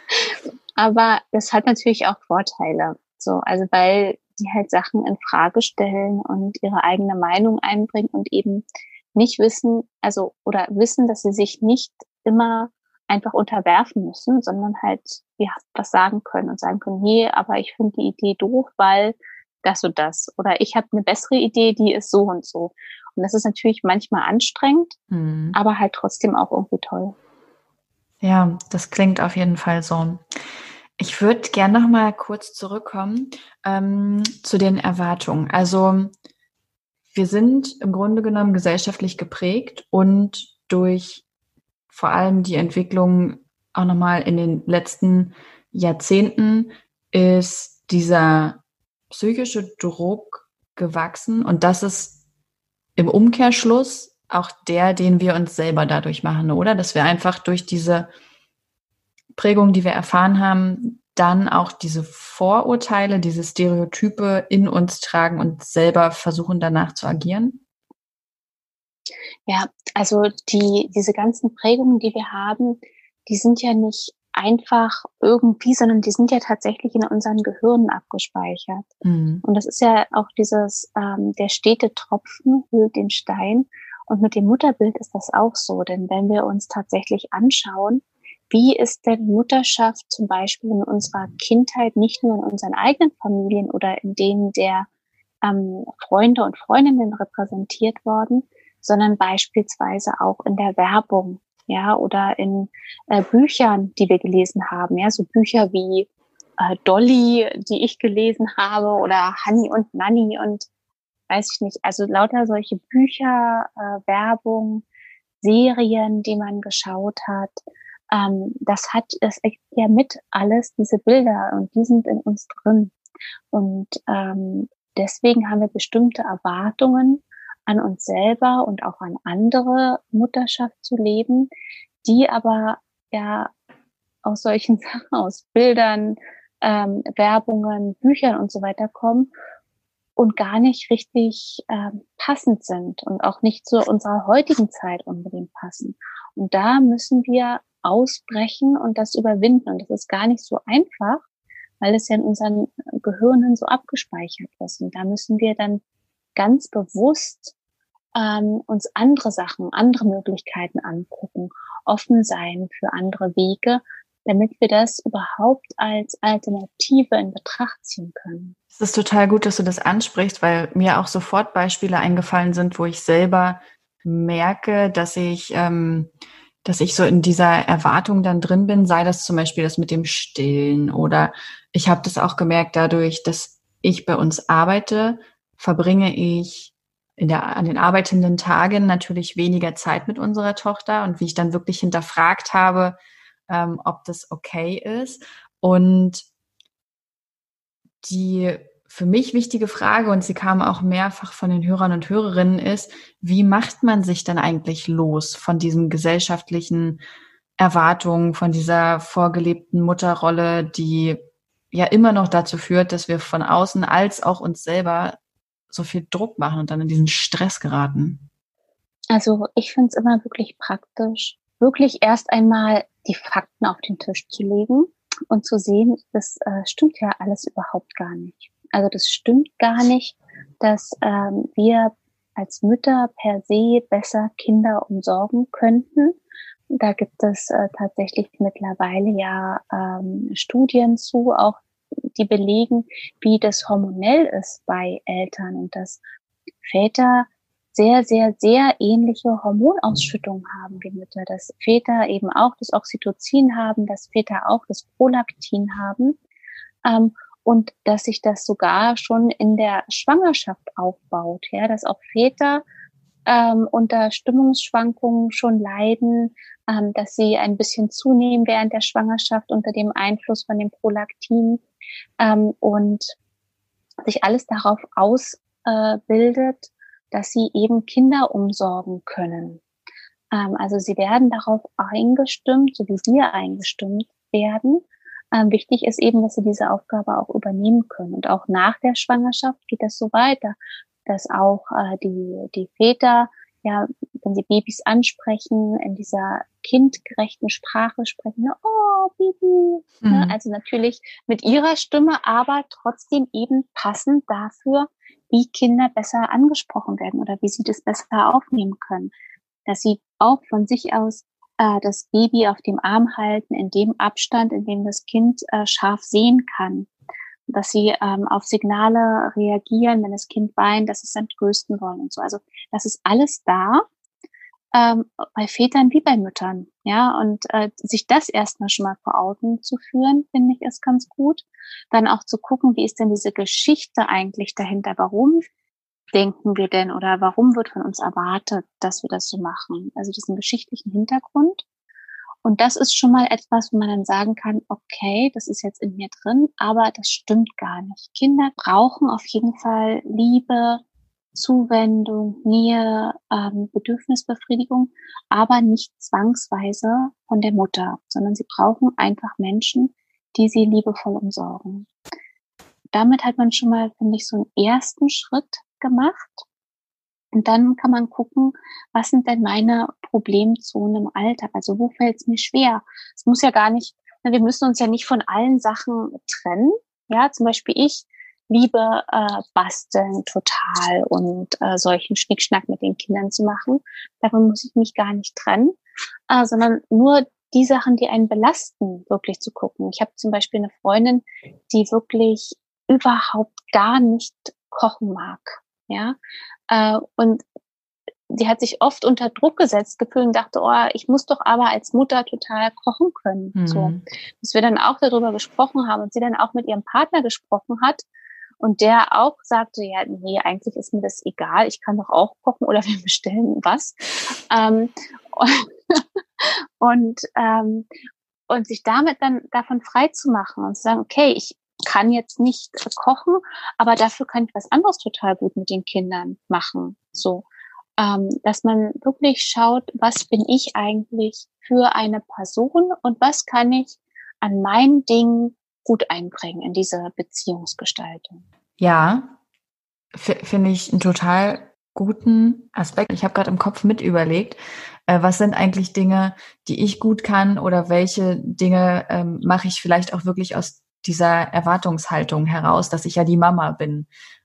Speaker 2: Aber das hat natürlich auch Vorteile. So, also weil die halt Sachen in Frage stellen und ihre eigene Meinung einbringen und eben nicht wissen, also oder wissen, dass sie sich nicht immer einfach unterwerfen müssen, sondern halt ja was sagen können und sagen können, nee, aber ich finde die Idee doof, weil das und das. Oder ich habe eine bessere Idee, die ist so und so. Und das ist natürlich manchmal anstrengend, aber halt trotzdem auch irgendwie toll.
Speaker 1: Ja, das klingt auf jeden Fall so. Ich würde gerne noch mal kurz zurückkommen zu den Erwartungen. Also wir sind im Grunde genommen gesellschaftlich geprägt und durch vor allem die Entwicklung auch nochmal in den letzten Jahrzehnten ist dieser psychische Druck gewachsen und das ist im Umkehrschluss auch der, den wir uns selber dadurch machen, oder? Dass wir einfach durch diese Prägung, die wir erfahren haben, dann auch diese Vorurteile, diese Stereotype in uns tragen und selber versuchen, danach zu agieren?
Speaker 2: Ja, also diese ganzen Prägungen, die wir haben, die sind ja nicht einfach irgendwie, sondern die sind ja tatsächlich in unseren Gehirnen abgespeichert.
Speaker 1: Mhm.
Speaker 2: Und das ist ja auch der stete Tropfen höhlt den Stein. Und mit dem Mutterbild ist das auch so. Denn wenn wir uns tatsächlich anschauen, wie ist denn Mutterschaft zum Beispiel in unserer Kindheit, nicht nur in unseren eigenen Familien oder in denen der Freunde und Freundinnen repräsentiert worden, sondern beispielsweise auch in der Werbung, ja, oder in Büchern, die wir gelesen haben, ja, so Bücher wie Dolly, die ich gelesen habe, oder Honey und Nanny und weiß ich nicht, also lauter solche Bücher, Werbung, Serien, die man geschaut hat. Das ergibt ja mit alles diese Bilder und die sind in uns drin. Und deswegen haben wir bestimmte Erwartungen an uns selber und auch an andere Mutterschaft zu leben, die aber ja aus solchen Sachen, aus Bildern, Werbungen, Büchern und so weiter kommen und gar nicht richtig passend sind und auch nicht zu unserer heutigen Zeit unbedingt passen. Und da müssen wir ausbrechen und das überwinden. Und das ist gar nicht so einfach, weil es ja in unseren Gehirnen so abgespeichert ist. Und da müssen wir dann ganz bewusst uns andere Sachen, andere Möglichkeiten angucken, offen sein für andere Wege, damit wir das überhaupt als Alternative in Betracht ziehen können.
Speaker 1: Es ist total gut, dass du das ansprichst, weil mir auch sofort Beispiele eingefallen sind, wo ich selber merke, dass ich so in dieser Erwartung dann drin bin, sei das zum Beispiel das mit dem Stillen oder ich habe das auch gemerkt dadurch, dass ich bei uns arbeite, verbringe ich an den arbeitenden Tagen natürlich weniger Zeit mit unserer Tochter und wie ich dann wirklich hinterfragt habe, ob das okay ist. Und die für mich wichtige Frage, und sie kam auch mehrfach von den Hörern und Hörerinnen, ist, wie macht man sich denn eigentlich los von diesen gesellschaftlichen Erwartungen, von dieser vorgelebten Mutterrolle, die ja immer noch dazu führt, dass wir von außen als auch uns selber so viel Druck machen und dann in diesen Stress geraten?
Speaker 2: Also ich finde es immer wirklich praktisch, wirklich erst einmal die Fakten auf den Tisch zu legen und zu sehen, das stimmt ja alles überhaupt gar nicht. Also das stimmt gar nicht, dass wir als Mütter per se besser Kinder umsorgen könnten. Da gibt es tatsächlich mittlerweile ja Studien zu, auch die belegen, wie das hormonell ist bei Eltern und dass Väter sehr, sehr, sehr ähnliche Hormonausschüttungen haben wie Mütter, dass Väter eben auch das Oxytocin haben, dass Väter auch das Prolaktin haben und dass sich das sogar schon in der Schwangerschaft aufbaut, ja, dass auch Väter unter Stimmungsschwankungen schon leiden, dass sie ein bisschen zunehmen während der Schwangerschaft unter dem Einfluss von dem Prolaktin und sich alles darauf ausbildet, dass sie eben Kinder umsorgen können. Also sie werden darauf eingestimmt, so wie wir eingestimmt werden. Wichtig ist eben, dass sie diese Aufgabe auch übernehmen können. Und auch nach der Schwangerschaft geht das so weiter, dass auch die Väter, ja, wenn sie Babys ansprechen, in dieser kindgerechten Sprache sprechen, ne, oh, Baby. Ne? Also natürlich mit ihrer Stimme, aber trotzdem eben passend dafür, wie Kinder besser angesprochen werden oder wie sie das besser aufnehmen können. Dass sie auch von sich aus das Baby auf dem Arm halten, in dem Abstand, in dem das Kind scharf sehen kann. Dass sie auf Signale reagieren, wenn das Kind weint, dass sie es dann trösten wollen und so. Also das ist alles da, bei Vätern wie bei Müttern. Ja, und sich das erstmal schon mal vor Augen zu führen, finde ich, ist ganz gut. Dann auch zu gucken, wie ist denn diese Geschichte eigentlich dahinter? Warum denken wir denn oder warum wird von uns erwartet, dass wir das so machen? Also diesen geschichtlichen Hintergrund. Und das ist schon mal etwas, wo man dann sagen kann, okay, das ist jetzt in mir drin, aber das stimmt gar nicht. Kinder brauchen auf jeden Fall Liebe, Zuwendung, Nähe, Bedürfnisbefriedigung, aber nicht zwangsweise von der Mutter, sondern sie brauchen einfach Menschen, die sie liebevoll umsorgen. Damit hat man schon mal, finde ich, so einen ersten Schritt gemacht. Und dann kann man gucken, was sind denn meine Problemzonen im Alltag? Also wo fällt es mir schwer? Es muss ja gar nicht, wir müssen uns ja nicht von allen Sachen trennen. Ja, zum Beispiel ich liebe Basteln total und solchen Schnickschnack mit den Kindern zu machen. Davon muss ich mich gar nicht trennen, sondern nur die Sachen, die einen belasten, wirklich zu gucken. Ich habe zum Beispiel eine Freundin, die wirklich überhaupt gar nicht kochen mag. Ja, und die hat sich oft unter Druck gesetzt gefühlt und dachte, oh, ich muss doch aber als Mutter total kochen können. So, dass wir dann auch darüber gesprochen haben und sie dann auch mit ihrem Partner gesprochen hat und der auch sagte, ja, nee, eigentlich ist mir das egal, ich kann doch auch kochen oder wir bestellen was. Und sich damit dann davon frei zu machen und zu sagen, okay, ich kann jetzt nicht kochen, aber dafür kann ich was anderes total gut mit den Kindern machen. So, dass man wirklich schaut, was bin ich eigentlich für eine Person und was kann ich an meinen Dingen gut einbringen in diese Beziehungsgestaltung.
Speaker 1: Ja, finde ich einen total guten Aspekt. Ich habe gerade im Kopf mit überlegt, was sind eigentlich Dinge, die ich gut kann oder welche Dinge mache ich vielleicht auch wirklich aus dieser Erwartungshaltung heraus, dass ich ja die Mama bin.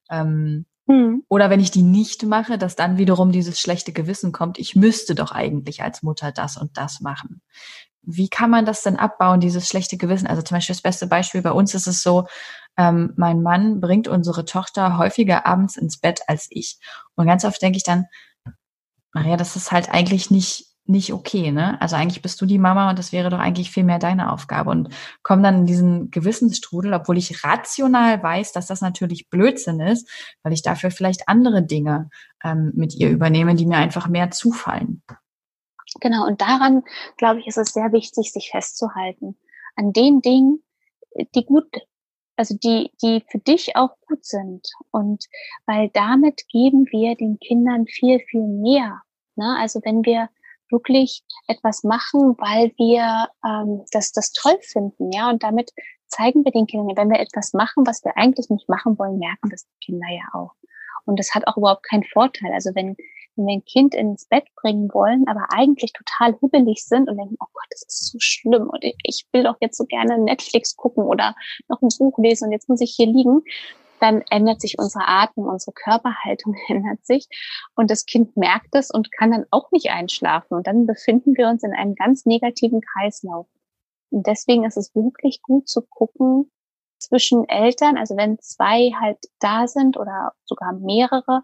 Speaker 1: Oder wenn ich die nicht mache, dass dann wiederum dieses schlechte Gewissen kommt, ich müsste doch eigentlich als Mutter das und das machen. Wie kann man das denn abbauen, dieses schlechte Gewissen? Also zum Beispiel das beste Beispiel, bei uns ist es so, mein Mann bringt unsere Tochter häufiger abends ins Bett als ich. Und ganz oft denke ich dann, Maria, das ist halt eigentlich nicht okay, ne? Also eigentlich bist du die Mama und das wäre doch eigentlich viel mehr deine Aufgabe und komme dann in diesen Gewissensstrudel, obwohl ich rational weiß, dass das natürlich Blödsinn ist, weil ich dafür vielleicht andere Dinge mit ihr übernehme, die mir einfach mehr zufallen.
Speaker 2: Genau, und daran, glaube ich, ist es sehr wichtig, sich festzuhalten. An den Dingen, die gut, also die für dich auch gut sind. Und weil damit geben wir den Kindern viel, viel mehr. Ne? Also wenn wir wirklich etwas machen, weil wir das toll finden, ja, und damit zeigen wir den Kindern, wenn wir etwas machen, was wir eigentlich nicht machen wollen, merken das die Kinder ja auch. Und das hat auch überhaupt keinen Vorteil. Also wenn wir ein Kind ins Bett bringen wollen, aber eigentlich total hibbelig sind und denken, oh Gott, das ist so schlimm und ich will doch jetzt so gerne Netflix gucken oder noch ein Buch lesen und jetzt muss ich hier liegen, dann ändert sich unsere Atmung, unsere Körperhaltung ändert sich und das Kind merkt es und kann dann auch nicht einschlafen und dann befinden wir uns in einem ganz negativen Kreislauf. Und deswegen ist es wirklich gut zu gucken zwischen Eltern, also wenn zwei halt da sind oder sogar mehrere,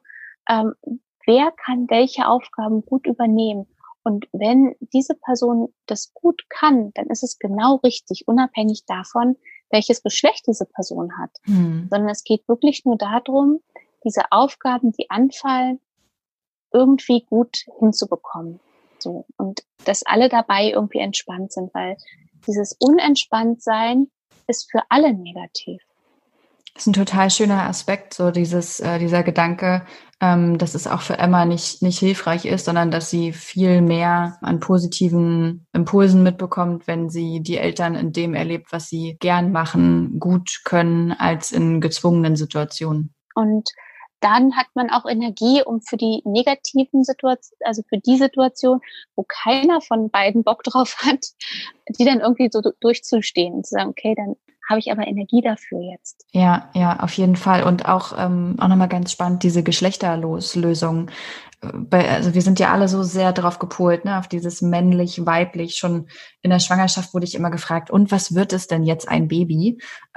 Speaker 2: wer kann welche Aufgaben gut übernehmen? Und wenn diese Person das gut kann, dann ist es genau richtig, unabhängig davon, welches Geschlecht diese Person hat. Sondern es geht wirklich nur darum, diese Aufgaben, die anfallen, irgendwie gut hinzubekommen. So. Und dass alle dabei irgendwie entspannt sind, weil dieses Unentspanntsein ist für alle negativ.
Speaker 1: Das ist ein total schöner Aspekt, so dieser Gedanke, dass es auch für Emma nicht hilfreich ist, sondern dass sie viel mehr an positiven Impulsen mitbekommt, wenn sie die Eltern in dem erlebt, was sie gern machen, gut können, als in gezwungenen Situationen.
Speaker 2: Und dann hat man auch Energie, um für die negativen Situationen, also für die Situation, wo keiner von beiden Bock drauf hat, die dann irgendwie so durchzustehen und zu sagen, okay, dann habe ich aber Energie dafür jetzt.
Speaker 1: Ja, ja, auf jeden Fall. Und auch nochmal ganz spannend, diese Geschlechterloslösung. Also wir sind ja alle so sehr darauf gepolt, ne, auf dieses männlich, weiblich. Schon in der Schwangerschaft wurde ich immer gefragt, und was wird es denn jetzt ein Baby?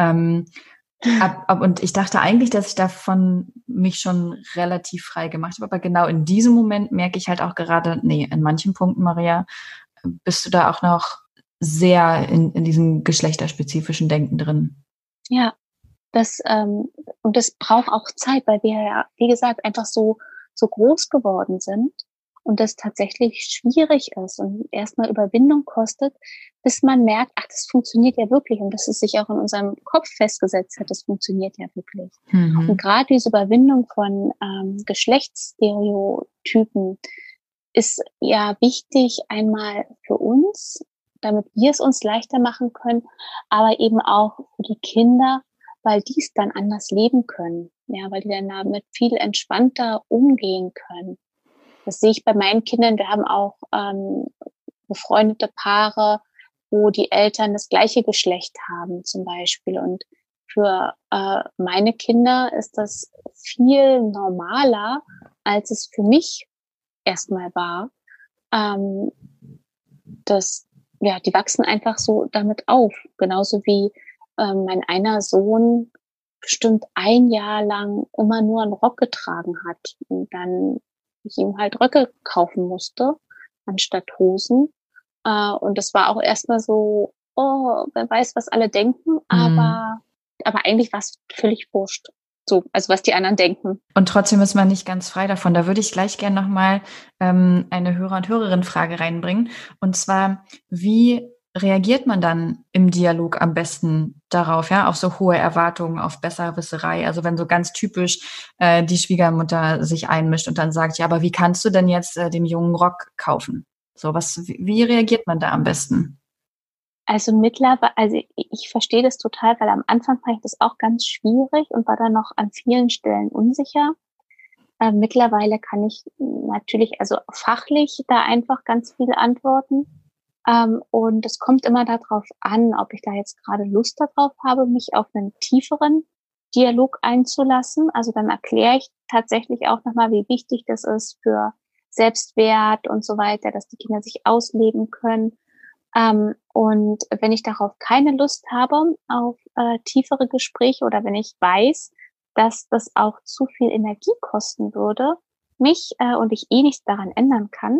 Speaker 1: Und ich dachte eigentlich, dass ich davon mich schon relativ frei gemacht habe. Aber genau in diesem Moment merke ich halt auch gerade, nee, in manchen Punkten, Maria, bist du da auch noch sehr in diesem geschlechterspezifischen Denken drin.
Speaker 2: Ja, und das braucht auch Zeit, weil wir ja, wie gesagt, einfach so groß geworden sind und das tatsächlich schwierig ist und erstmal Überwindung kostet, bis man merkt, ach, das funktioniert ja wirklich und dass es sich auch in unserem Kopf festgesetzt hat, das funktioniert ja wirklich. Und gerade diese Überwindung von Geschlechtsstereotypen ist ja wichtig einmal für uns, damit wir es uns leichter machen können, aber eben auch für die Kinder, weil die es dann anders leben können. Ja, weil die dann damit viel entspannter umgehen können. Das sehe ich bei meinen Kindern. Wir haben auch befreundete Paare, wo die Eltern das gleiche Geschlecht haben zum Beispiel. Und für meine Kinder ist das viel normaler, als es für mich erstmal war. Die wachsen einfach so damit auf. Genauso wie mein einer Sohn bestimmt ein Jahr lang immer nur einen Rock getragen hat und dann ich ihm halt Röcke kaufen musste anstatt Hosen. Und das war auch erstmal so, oh, wer weiß, was alle denken, aber eigentlich war es völlig wurscht. So, also was die anderen denken.
Speaker 1: Und trotzdem ist man nicht ganz frei davon. Da würde ich gleich gerne nochmal eine Hörer- und Hörerin-Frage reinbringen. Und zwar, wie reagiert man dann im Dialog am besten darauf, ja, auf so hohe Erwartungen, auf Besserwisserei? Also wenn so ganz typisch die Schwiegermutter sich einmischt und dann sagt, ja, aber wie kannst du denn jetzt dem Jungen Rock kaufen? So, wie reagiert man da am besten?
Speaker 2: Also mittlerweile, also ich verstehe das total, weil am Anfang fand ich das auch ganz schwierig und war dann noch an vielen Stellen unsicher. Mittlerweile kann ich natürlich, also fachlich da einfach ganz viele antworten. Und es kommt immer darauf an, ob ich da jetzt gerade Lust darauf habe, mich auf einen tieferen Dialog einzulassen. Also dann erkläre ich tatsächlich auch nochmal, wie wichtig das ist für Selbstwert und so weiter, dass die Kinder sich ausleben können. Und wenn ich darauf keine Lust habe, auf tiefere Gespräche oder wenn ich weiß, dass das auch zu viel Energie kosten würde, mich und ich eh nichts daran ändern kann,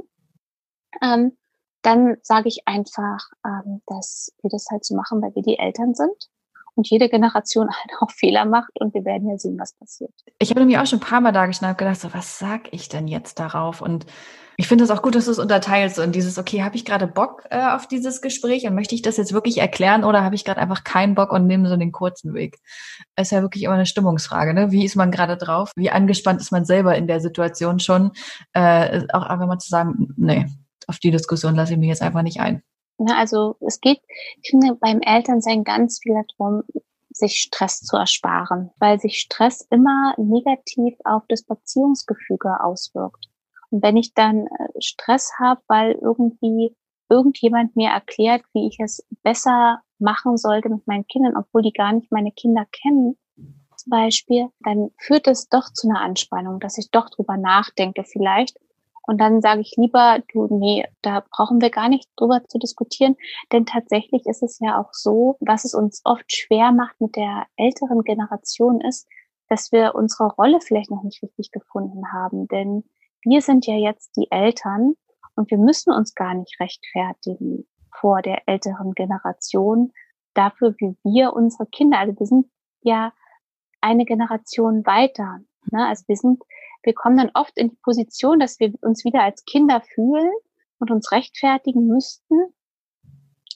Speaker 2: dann sage ich einfach, dass wir das halt so machen, weil wir die Eltern sind und jede Generation halt auch Fehler macht und wir werden ja sehen, was passiert.
Speaker 1: Ich habe nämlich auch schon ein paar Mal da gestanden und gedacht, so, was sag ich denn jetzt darauf? Und ich finde es auch gut, dass du es unterteilst und dieses, okay, habe ich gerade Bock auf dieses Gespräch und möchte ich das jetzt wirklich erklären oder habe ich gerade einfach keinen Bock und nehme so den kurzen Weg? Es ist ja wirklich immer eine Stimmungsfrage, ne? Wie ist man gerade drauf? Wie angespannt ist man selber in der Situation schon? Auch einfach mal zu sagen, nee, auf die Diskussion lasse ich mich jetzt einfach nicht ein.
Speaker 2: Na, also es geht, ich finde, beim Elternsein ganz viel darum, sich Stress zu ersparen, weil sich Stress immer negativ auf das Beziehungsgefüge auswirkt. Und wenn ich dann Stress habe, weil irgendwie irgendjemand mir erklärt, wie ich es besser machen sollte mit meinen Kindern, obwohl die gar nicht meine Kinder kennen, zum Beispiel, dann führt es doch zu einer Anspannung, dass ich doch drüber nachdenke vielleicht. Und dann sage ich lieber, du, nee, da brauchen wir gar nicht drüber zu diskutieren, denn tatsächlich ist es ja auch so, was es uns oft schwer macht mit der älteren Generation ist, dass wir unsere Rolle vielleicht noch nicht richtig gefunden haben, denn wir sind ja jetzt die Eltern und wir müssen uns gar nicht rechtfertigen vor der älteren Generation dafür, wie wir unsere Kinder, also wir sind ja eine Generation weiter, ne? Also wir kommen dann oft in die Position, dass wir uns wieder als Kinder fühlen und uns rechtfertigen müssten,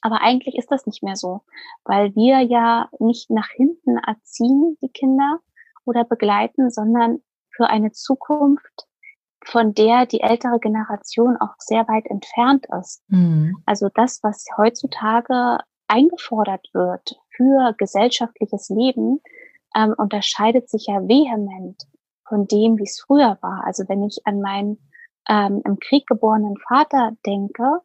Speaker 2: Aber eigentlich ist das nicht mehr so, weil wir ja nicht nach hinten erziehen, die Kinder, oder begleiten, sondern für eine Zukunft, von der die ältere Generation auch sehr weit entfernt ist.
Speaker 1: Mhm.
Speaker 2: Also das, was heutzutage eingefordert wird für gesellschaftliches Leben, unterscheidet sich ja vehement von dem, wie es früher war. Also wenn ich an meinen im Krieg geborenen Vater denke,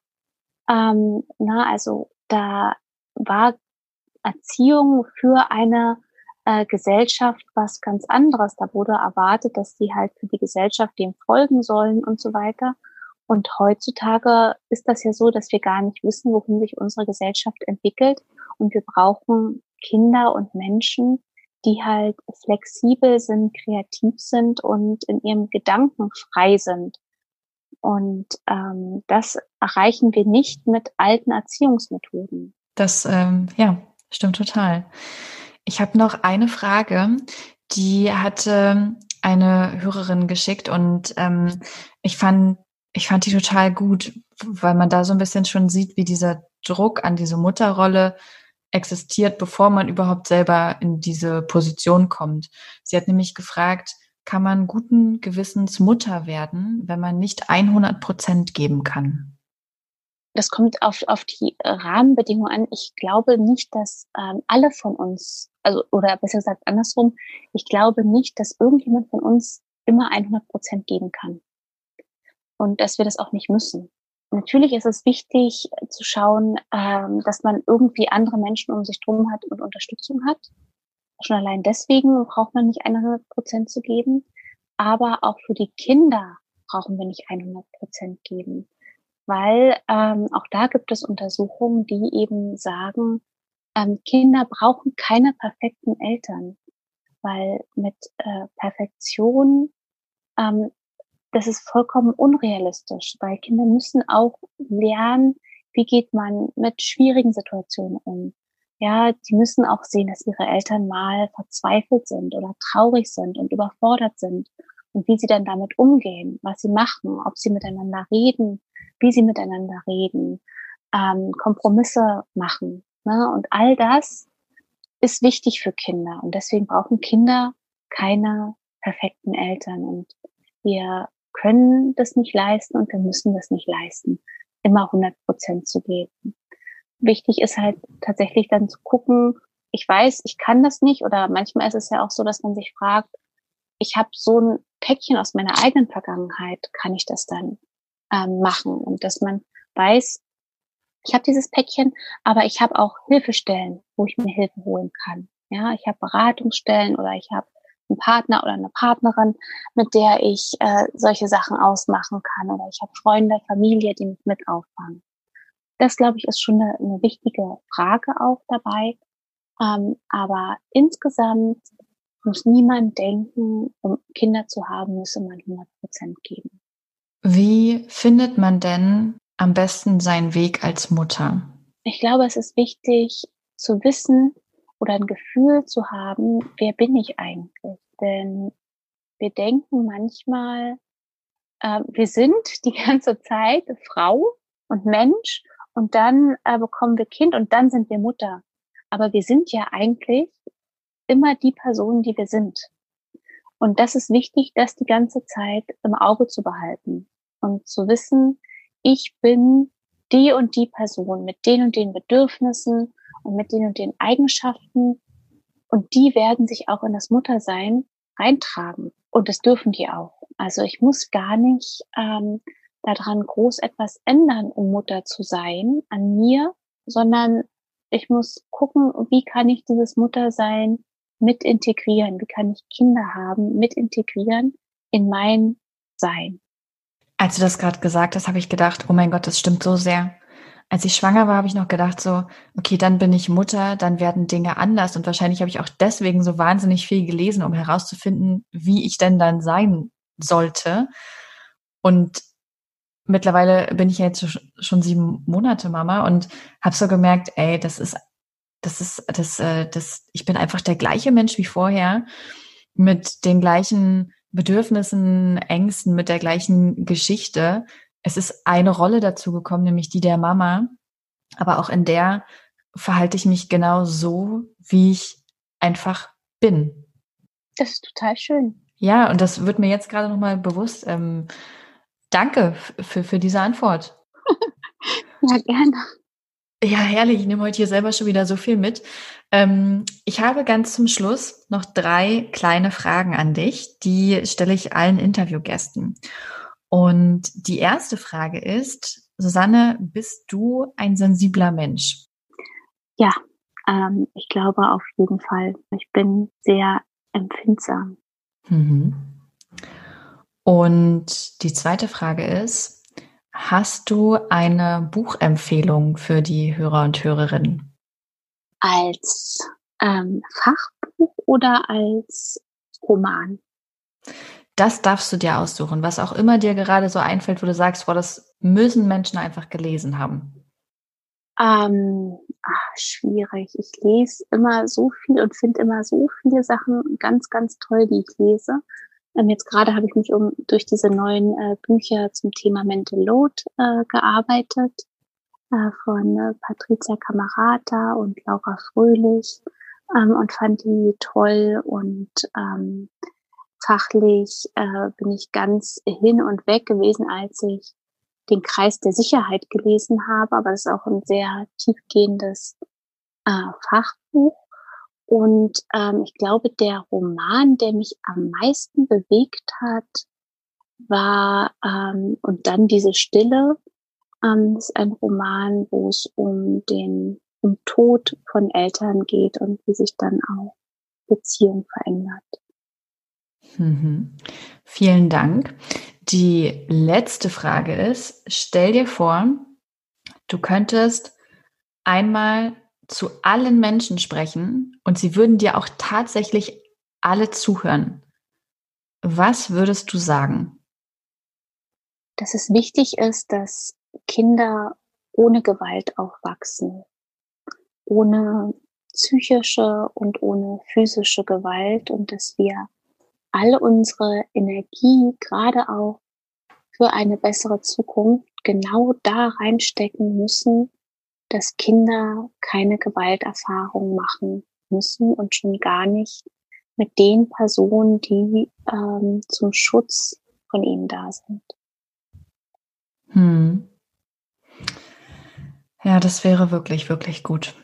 Speaker 2: also da war Erziehung für eine Gesellschaft was ganz anderes. Da wurde erwartet, dass die halt für die Gesellschaft dem folgen sollen und so weiter. Und heutzutage ist das ja so, dass wir gar nicht wissen, wohin sich unsere Gesellschaft entwickelt. Und wir brauchen Kinder und Menschen, die halt flexibel sind, kreativ sind und in ihrem Gedanken frei sind. Und das erreichen wir nicht mit alten Erziehungsmethoden.
Speaker 1: Das, ja, stimmt total. Ich habe noch eine Frage, die hatte eine Hörerin geschickt und ich fand die total gut, weil man da so ein bisschen schon sieht, wie dieser Druck an diese Mutterrolle existiert, bevor man überhaupt selber in diese Position kommt. Sie hat nämlich gefragt, kann man guten Gewissens Mutter werden, wenn man nicht 100% geben kann?
Speaker 2: Das kommt auf die Rahmenbedingungen an. Ich glaube nicht, dass alle von uns, also oder besser gesagt andersrum, ich glaube nicht, dass irgendjemand von uns immer 100% geben kann und dass wir das auch nicht müssen. Natürlich ist es wichtig zu schauen, dass man irgendwie andere Menschen um sich drum hat und Unterstützung hat. Schon allein deswegen braucht man nicht 100% zu geben, aber auch für die Kinder brauchen wir nicht 100% geben. Weil auch da gibt es Untersuchungen, die eben sagen, Kinder brauchen keine perfekten Eltern, weil mit Perfektion, das ist vollkommen unrealistisch, weil Kinder müssen auch lernen, wie geht man mit schwierigen Situationen um. Ja, die müssen auch sehen, dass ihre Eltern mal verzweifelt sind oder traurig sind und überfordert sind und wie sie dann damit umgehen, was sie machen, ob sie miteinander reden, wie sie miteinander reden, Kompromisse machen. Ne? Und all das ist wichtig für Kinder. Und deswegen brauchen Kinder keine perfekten Eltern. Und wir können das nicht leisten und wir müssen das nicht leisten, immer 100% zu geben. Wichtig ist halt tatsächlich dann zu gucken, ich weiß, ich kann das nicht, oder manchmal ist es ja auch so, dass man sich fragt, ich habe so ein Päckchen aus meiner eigenen Vergangenheit, kann ich das dann machen? Und dass man weiß, ich habe dieses Päckchen, aber ich habe auch Hilfestellen, wo ich mir Hilfe holen kann. Ja, ich habe Beratungsstellen oder ich habe einen Partner oder eine Partnerin, mit der ich solche Sachen ausmachen kann, oder ich habe Freunde, Familie, die mich mit auffangen. Das, glaube ich, ist schon eine wichtige Frage auch dabei. Aber insgesamt muss niemand denken, um Kinder zu haben, müsse man 100% geben.
Speaker 1: Wie findet man denn am besten seinen Weg als Mutter?
Speaker 2: Ich glaube, es ist wichtig zu wissen oder ein Gefühl zu haben, wer bin ich eigentlich? Denn wir denken manchmal, wir sind die ganze Zeit Frau und Mensch und dann bekommen wir Kind und dann sind wir Mutter. Aber wir sind ja eigentlich immer die Person, die wir sind. Und das ist wichtig, das die ganze Zeit im Auge zu behalten und zu wissen, ich bin die und die Person mit den und den Bedürfnissen und mit den und den Eigenschaften, und die werden sich auch in das Muttersein reintragen. Und das dürfen die auch. Also ich muss gar nicht daran groß etwas ändern, um Mutter zu sein, an mir, sondern ich muss gucken, wie kann ich dieses Muttersein mit integrieren, wie kann ich Kinder haben, mit integrieren in mein Sein.
Speaker 1: Als du das gerade gesagt hast, habe ich gedacht, oh mein Gott, das stimmt so sehr. Als ich schwanger war, habe ich noch gedacht so, okay, dann bin ich Mutter, dann werden Dinge anders. Und wahrscheinlich habe ich auch deswegen so wahnsinnig viel gelesen, um herauszufinden, wie ich denn dann sein sollte. Und mittlerweile bin ich ja jetzt schon 7 Monate Mama und habe so gemerkt, ey, ich bin einfach der gleiche Mensch wie vorher, mit den gleichen Bedürfnissen, Ängsten, mit der gleichen Geschichte. Es ist eine Rolle dazu gekommen, nämlich die der Mama. Aber auch in der verhalte ich mich genau so, wie ich einfach bin.
Speaker 2: Das ist total schön.
Speaker 1: Ja, und das wird mir jetzt gerade nochmal bewusst. Danke für diese Antwort.
Speaker 2: Ja, gerne.
Speaker 1: Ja, herrlich. Ich nehme heute hier selber schon wieder so viel mit. Ich habe ganz zum Schluss noch 3 kleine Fragen an dich. Die stelle ich allen Interviewgästen. Und die erste Frage ist, Susanne, bist du ein sensibler Mensch?
Speaker 2: Ja, ich glaube auf jeden Fall. Ich bin sehr empfindsam.
Speaker 1: Mhm. Und die zweite Frage ist, hast du eine Buchempfehlung für die Hörer und Hörerinnen?
Speaker 2: Als Fachbuch oder als Roman?
Speaker 1: Das darfst du dir aussuchen, was auch immer dir gerade so einfällt, wo du sagst, boah, das müssen Menschen einfach gelesen haben.
Speaker 2: Schwierig. Ich lese immer so viel und finde immer so viele Sachen ganz, ganz toll, die ich lese. Jetzt gerade habe ich mich durch diese neuen Bücher zum Thema Mental Load gearbeitet, von Patricia Camerata und Laura Fröhlich, und fand die toll und fachlich bin ich ganz hin und weg gewesen, als ich den Kreis der Sicherheit gelesen habe, aber das ist auch ein sehr tiefgehendes Fachbuch. Und ich glaube, der Roman, der mich am meisten bewegt hat, war Und dann diese Stille. Das ist ein Roman, wo es um Tod von Eltern geht und wie sich dann auch Beziehung verändert.
Speaker 1: Mhm. Vielen Dank. Die letzte Frage ist, stell dir vor, du könntest einmal zu allen Menschen sprechen und sie würden dir auch tatsächlich alle zuhören. Was würdest du sagen?
Speaker 2: Dass es wichtig ist, dass Kinder ohne Gewalt aufwachsen, ohne psychische und ohne physische Gewalt, und dass wir alle unsere Energie, gerade auch für eine bessere Zukunft, genau da reinstecken müssen, dass Kinder keine Gewalterfahrung machen müssen und schon gar nicht mit den Personen, die zum Schutz von ihnen da sind.
Speaker 1: Ja, das wäre wirklich, wirklich gut.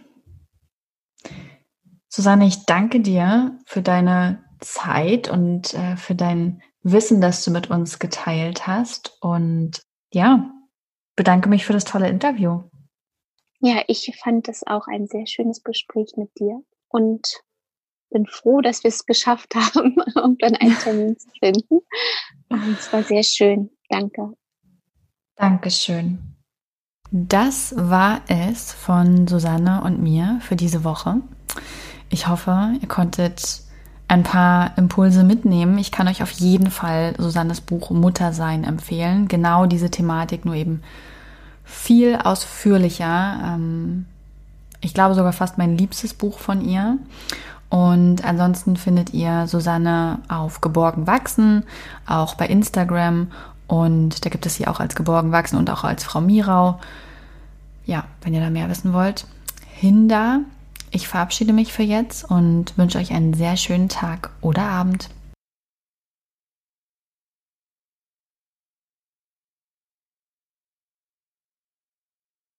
Speaker 1: Susanne, ich danke dir für deine Zeit und für dein Wissen, das du mit uns geteilt hast. Und ja, bedanke mich für das tolle Interview.
Speaker 2: Ja, ich fand das auch ein sehr schönes Gespräch mit dir und bin froh, dass wir es geschafft haben, irgendwann einen Termin zu finden. Es war sehr schön. Danke.
Speaker 1: Dankeschön. Das war es von Susanne und mir für diese Woche. Ich hoffe, ihr konntet ein paar Impulse mitnehmen. Ich kann euch auf jeden Fall Susannes Buch Muttersein empfehlen. Genau diese Thematik, nur eben viel ausführlicher. Ich glaube sogar fast mein liebstes Buch von ihr. Und ansonsten findet ihr Susanne auf Geborgen Wachsen, auch bei Instagram. Und da gibt es sie auch als Geborgen Wachsen und auch als Frau Mirau. Ja, wenn ihr da mehr wissen wollt, hin da. Ich verabschiede mich für jetzt und wünsche euch einen sehr schönen Tag oder Abend.